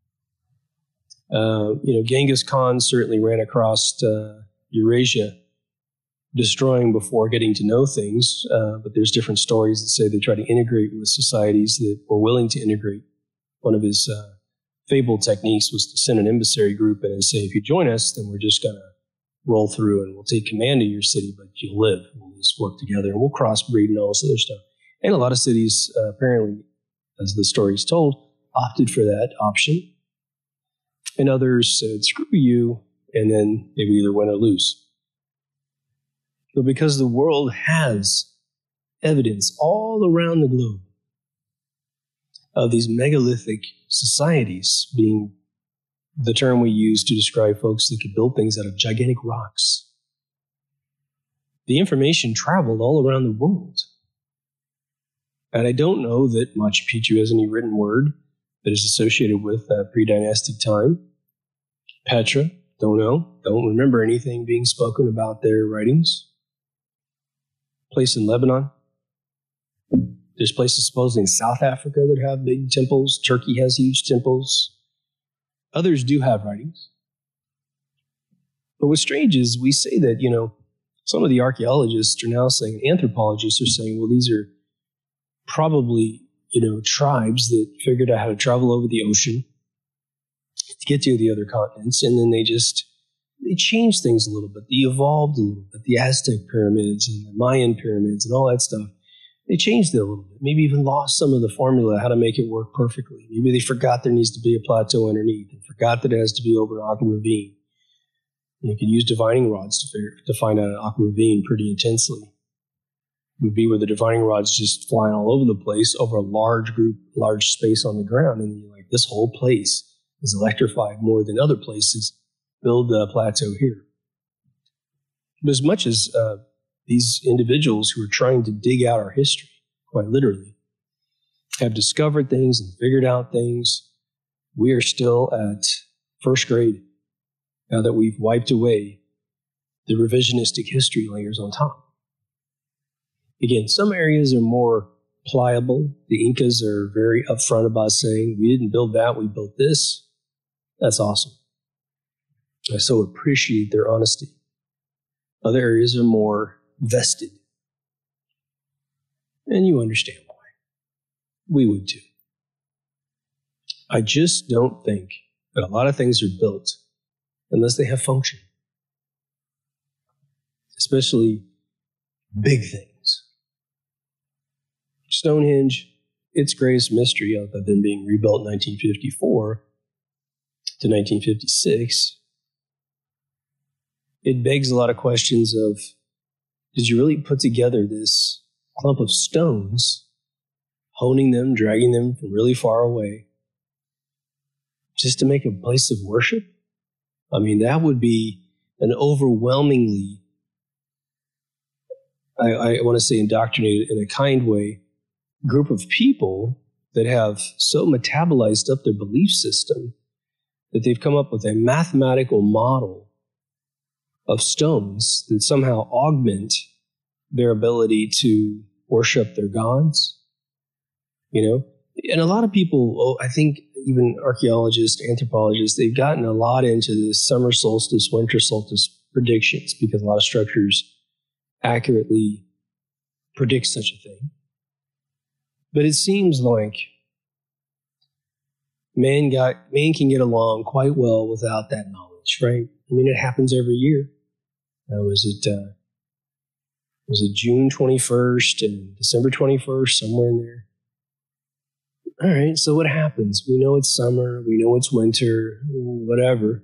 Uh, you know, Genghis Khan certainly ran across uh, Eurasia, destroying before getting to know things. Uh, but there's different stories that say they try to integrate with societies that were willing to integrate. One of his uh, fabled techniques was to send an emissary group in and say, if you join us, then we're just going to roll through and we'll take command of your city, but you'll live. We'll just work together and we'll crossbreed and all this other stuff. And a lot of cities, uh, apparently, as the story is told, opted for that option. And others said, screw you, and then they would either win or lose. But because the world has evidence all around the globe of these megalithic societies being the term we use to describe folks that could build things out of gigantic rocks, the information traveled all around the world. And I don't know that Machu Picchu has any written word that is associated with that pre-dynastic time. Petra, don't know. Don't remember anything being spoken about their writings. Place in Lebanon. There's places supposedly in South Africa that have big temples. Turkey has huge temples. Others do have writings. But what's strange is we say that, you know, some of the archaeologists are now saying, anthropologists are saying, well, these are probably, you know, tribes that figured out how to travel over the ocean to get to the other continents, and then they just, they changed things a little bit. They evolved a little bit. The Aztec pyramids and the Mayan pyramids and all that stuff, they changed it a little bit. Maybe even lost some of the formula, how to make it work perfectly. Maybe they forgot there needs to be a plateau underneath. They forgot that it has to be over an aqua ravine. You can use divining rods to, figure, to find out an aqua ravine pretty intensely. It would be where the divining rod's just flying all over the place over a large group, large space on the ground. And you're like, this whole place is electrified more than other places. Build a plateau here. But as much as uh, these individuals who are trying to dig out our history, quite literally, have discovered things and figured out things. We are still at first grade now that we've wiped away the revisionistic history layers on top. Again, some areas are more pliable. The Incas are very upfront about saying, we didn't build that, we built this. That's awesome. I so appreciate their honesty. Other areas are more vested. And you understand why. We would too. I just don't think that a lot of things are built unless they have function. Especially big things. Stonehenge, its greatest mystery, other than being rebuilt in nineteen fifty-four to nineteen fifty-six, it begs a lot of questions of, did you really put together this clump of stones, honing them, dragging them from really far away, just to make a place of worship? I mean, that would be an overwhelmingly, I, I want to say indoctrinated in a kind way, group of people that have so metabolized up their belief system that they've come up with a mathematical model of stones that somehow augment their ability to worship their gods. You know, and a lot of people, oh, I think even archaeologists, anthropologists, they've gotten a lot into this summer solstice, winter solstice predictions because a lot of structures accurately predict such a thing. But it seems like man got man can get along quite well without that knowledge, right? I mean, it happens every year. Uh, was it uh, was it June twenty-first and December twenty-first, somewhere in there? All right, so what happens? We know it's summer, we know it's winter, whatever.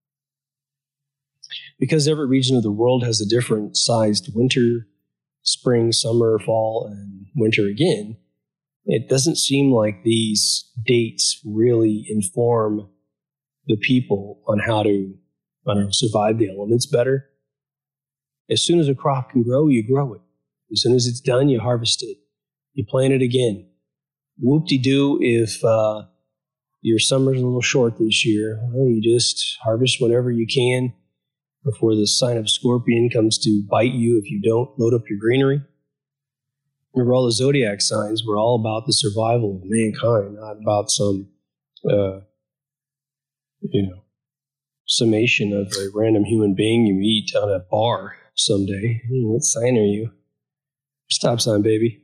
Because every region of the world has a different sized winter, spring, summer, fall, and winter again, it doesn't seem like these dates really inform the people on how to, I don't know, survive the elements better. As soon as a crop can grow, you grow it. As soon as it's done, you harvest it. You plant it again. Whoop-de-doo if uh, your summer's a little short this year. Well, you just harvest whenever you can before the sign of scorpion comes to bite you if you don't load up your greenery. Remember, all the zodiac signs were all about the survival of mankind, not about some, uh, you know, summation of a random human being you meet on a bar someday. Hey, what sign are you? Stop sign, baby.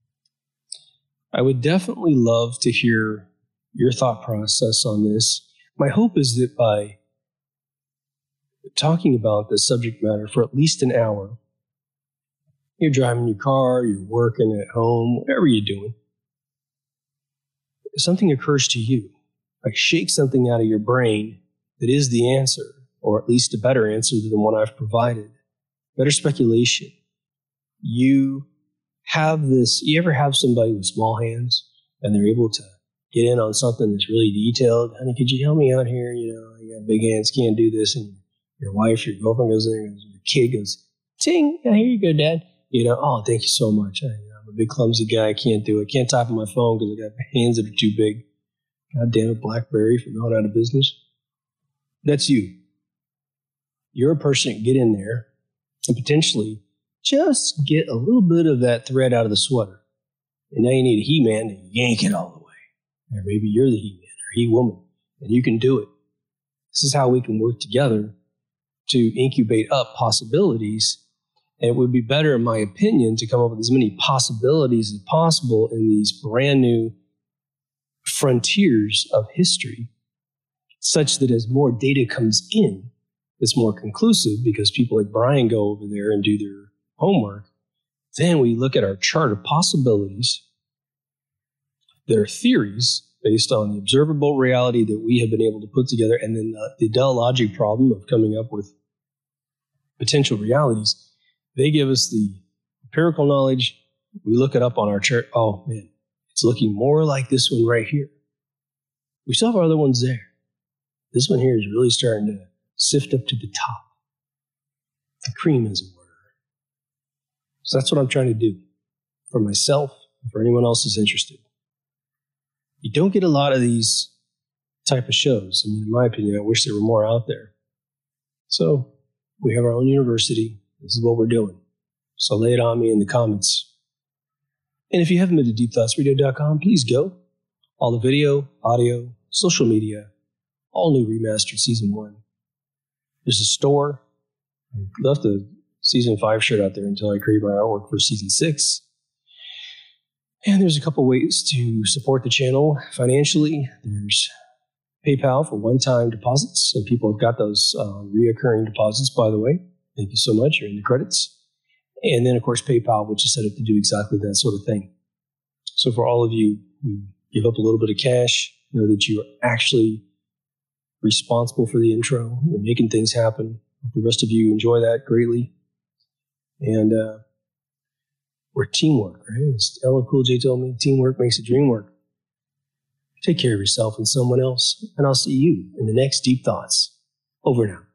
I would definitely love to hear your thought process on this. My hope is that by talking about this subject matter for at least an hour, you're driving your car, you're working at home, whatever you're doing, something occurs to you, like shake something out of your brain that is the answer, or at least a better answer than the one I've provided. Better speculation. You have this, you ever have somebody with small hands and they're able to get in on something that's really detailed? Honey, could you help me out here? You know, I got big hands, can't do this. And your wife, your girlfriend goes in there, and your kid goes, ting, yeah, here you go, Dad. You know, oh, thank you so much. I, I'm a big clumsy guy. I can't do it. Can't type on my phone because I got hands that are too big. God damn it, BlackBerry for going out of business. That's you. You're a person that get in there and potentially just get a little bit of that thread out of the sweater. And now you need a He-Man to yank it all the way. Or maybe you're the He-Man or He-Woman, and you can do it. This is how we can work together to incubate up possibilities. And it would be better, in my opinion, to come up with as many possibilities as possible in these brand new frontiers of history, such that as more data comes in, it's more conclusive because people like Brian go over there and do their homework. Then we look at our chart of possibilities. There are theories based on the observable reality that we have been able to put together, and then the, the teleologic problem of coming up with potential realities. They give us the empirical knowledge. We look it up on our chart. Oh, man, it's looking more like this one right here. We still have other ones there. This one here is really starting to sift up to the top. The cream, as it were. So that's what I'm trying to do for myself and for anyone else who's interested. You don't get a lot of these type of shows. I mean, in my opinion, I wish there were more out there. So we have our own university. This is what we're doing. So lay it on me in the comments. And if you haven't been to deep thoughts radio dot com, please go. All the video, audio, social media, all new remastered season one. There's a store. I left a season five shirt out there until I create my artwork for season six. And there's a couple ways to support the channel financially. There's PayPal for one-time deposits. So people have got those uh, reoccurring deposits, by the way. Thank you so much. You're in the credits. And then, of course, PayPal, which is set up to do exactly that sort of thing. So for all of you who give up a little bit of cash, know that you are actually responsible for the intro. You're making things happen. The rest of you enjoy that greatly. And uh, we're teamwork, right? As L L Cool J told me, teamwork makes the dream work. Take care of yourself and someone else, and I'll see you in the next Deep Thoughts. Over now.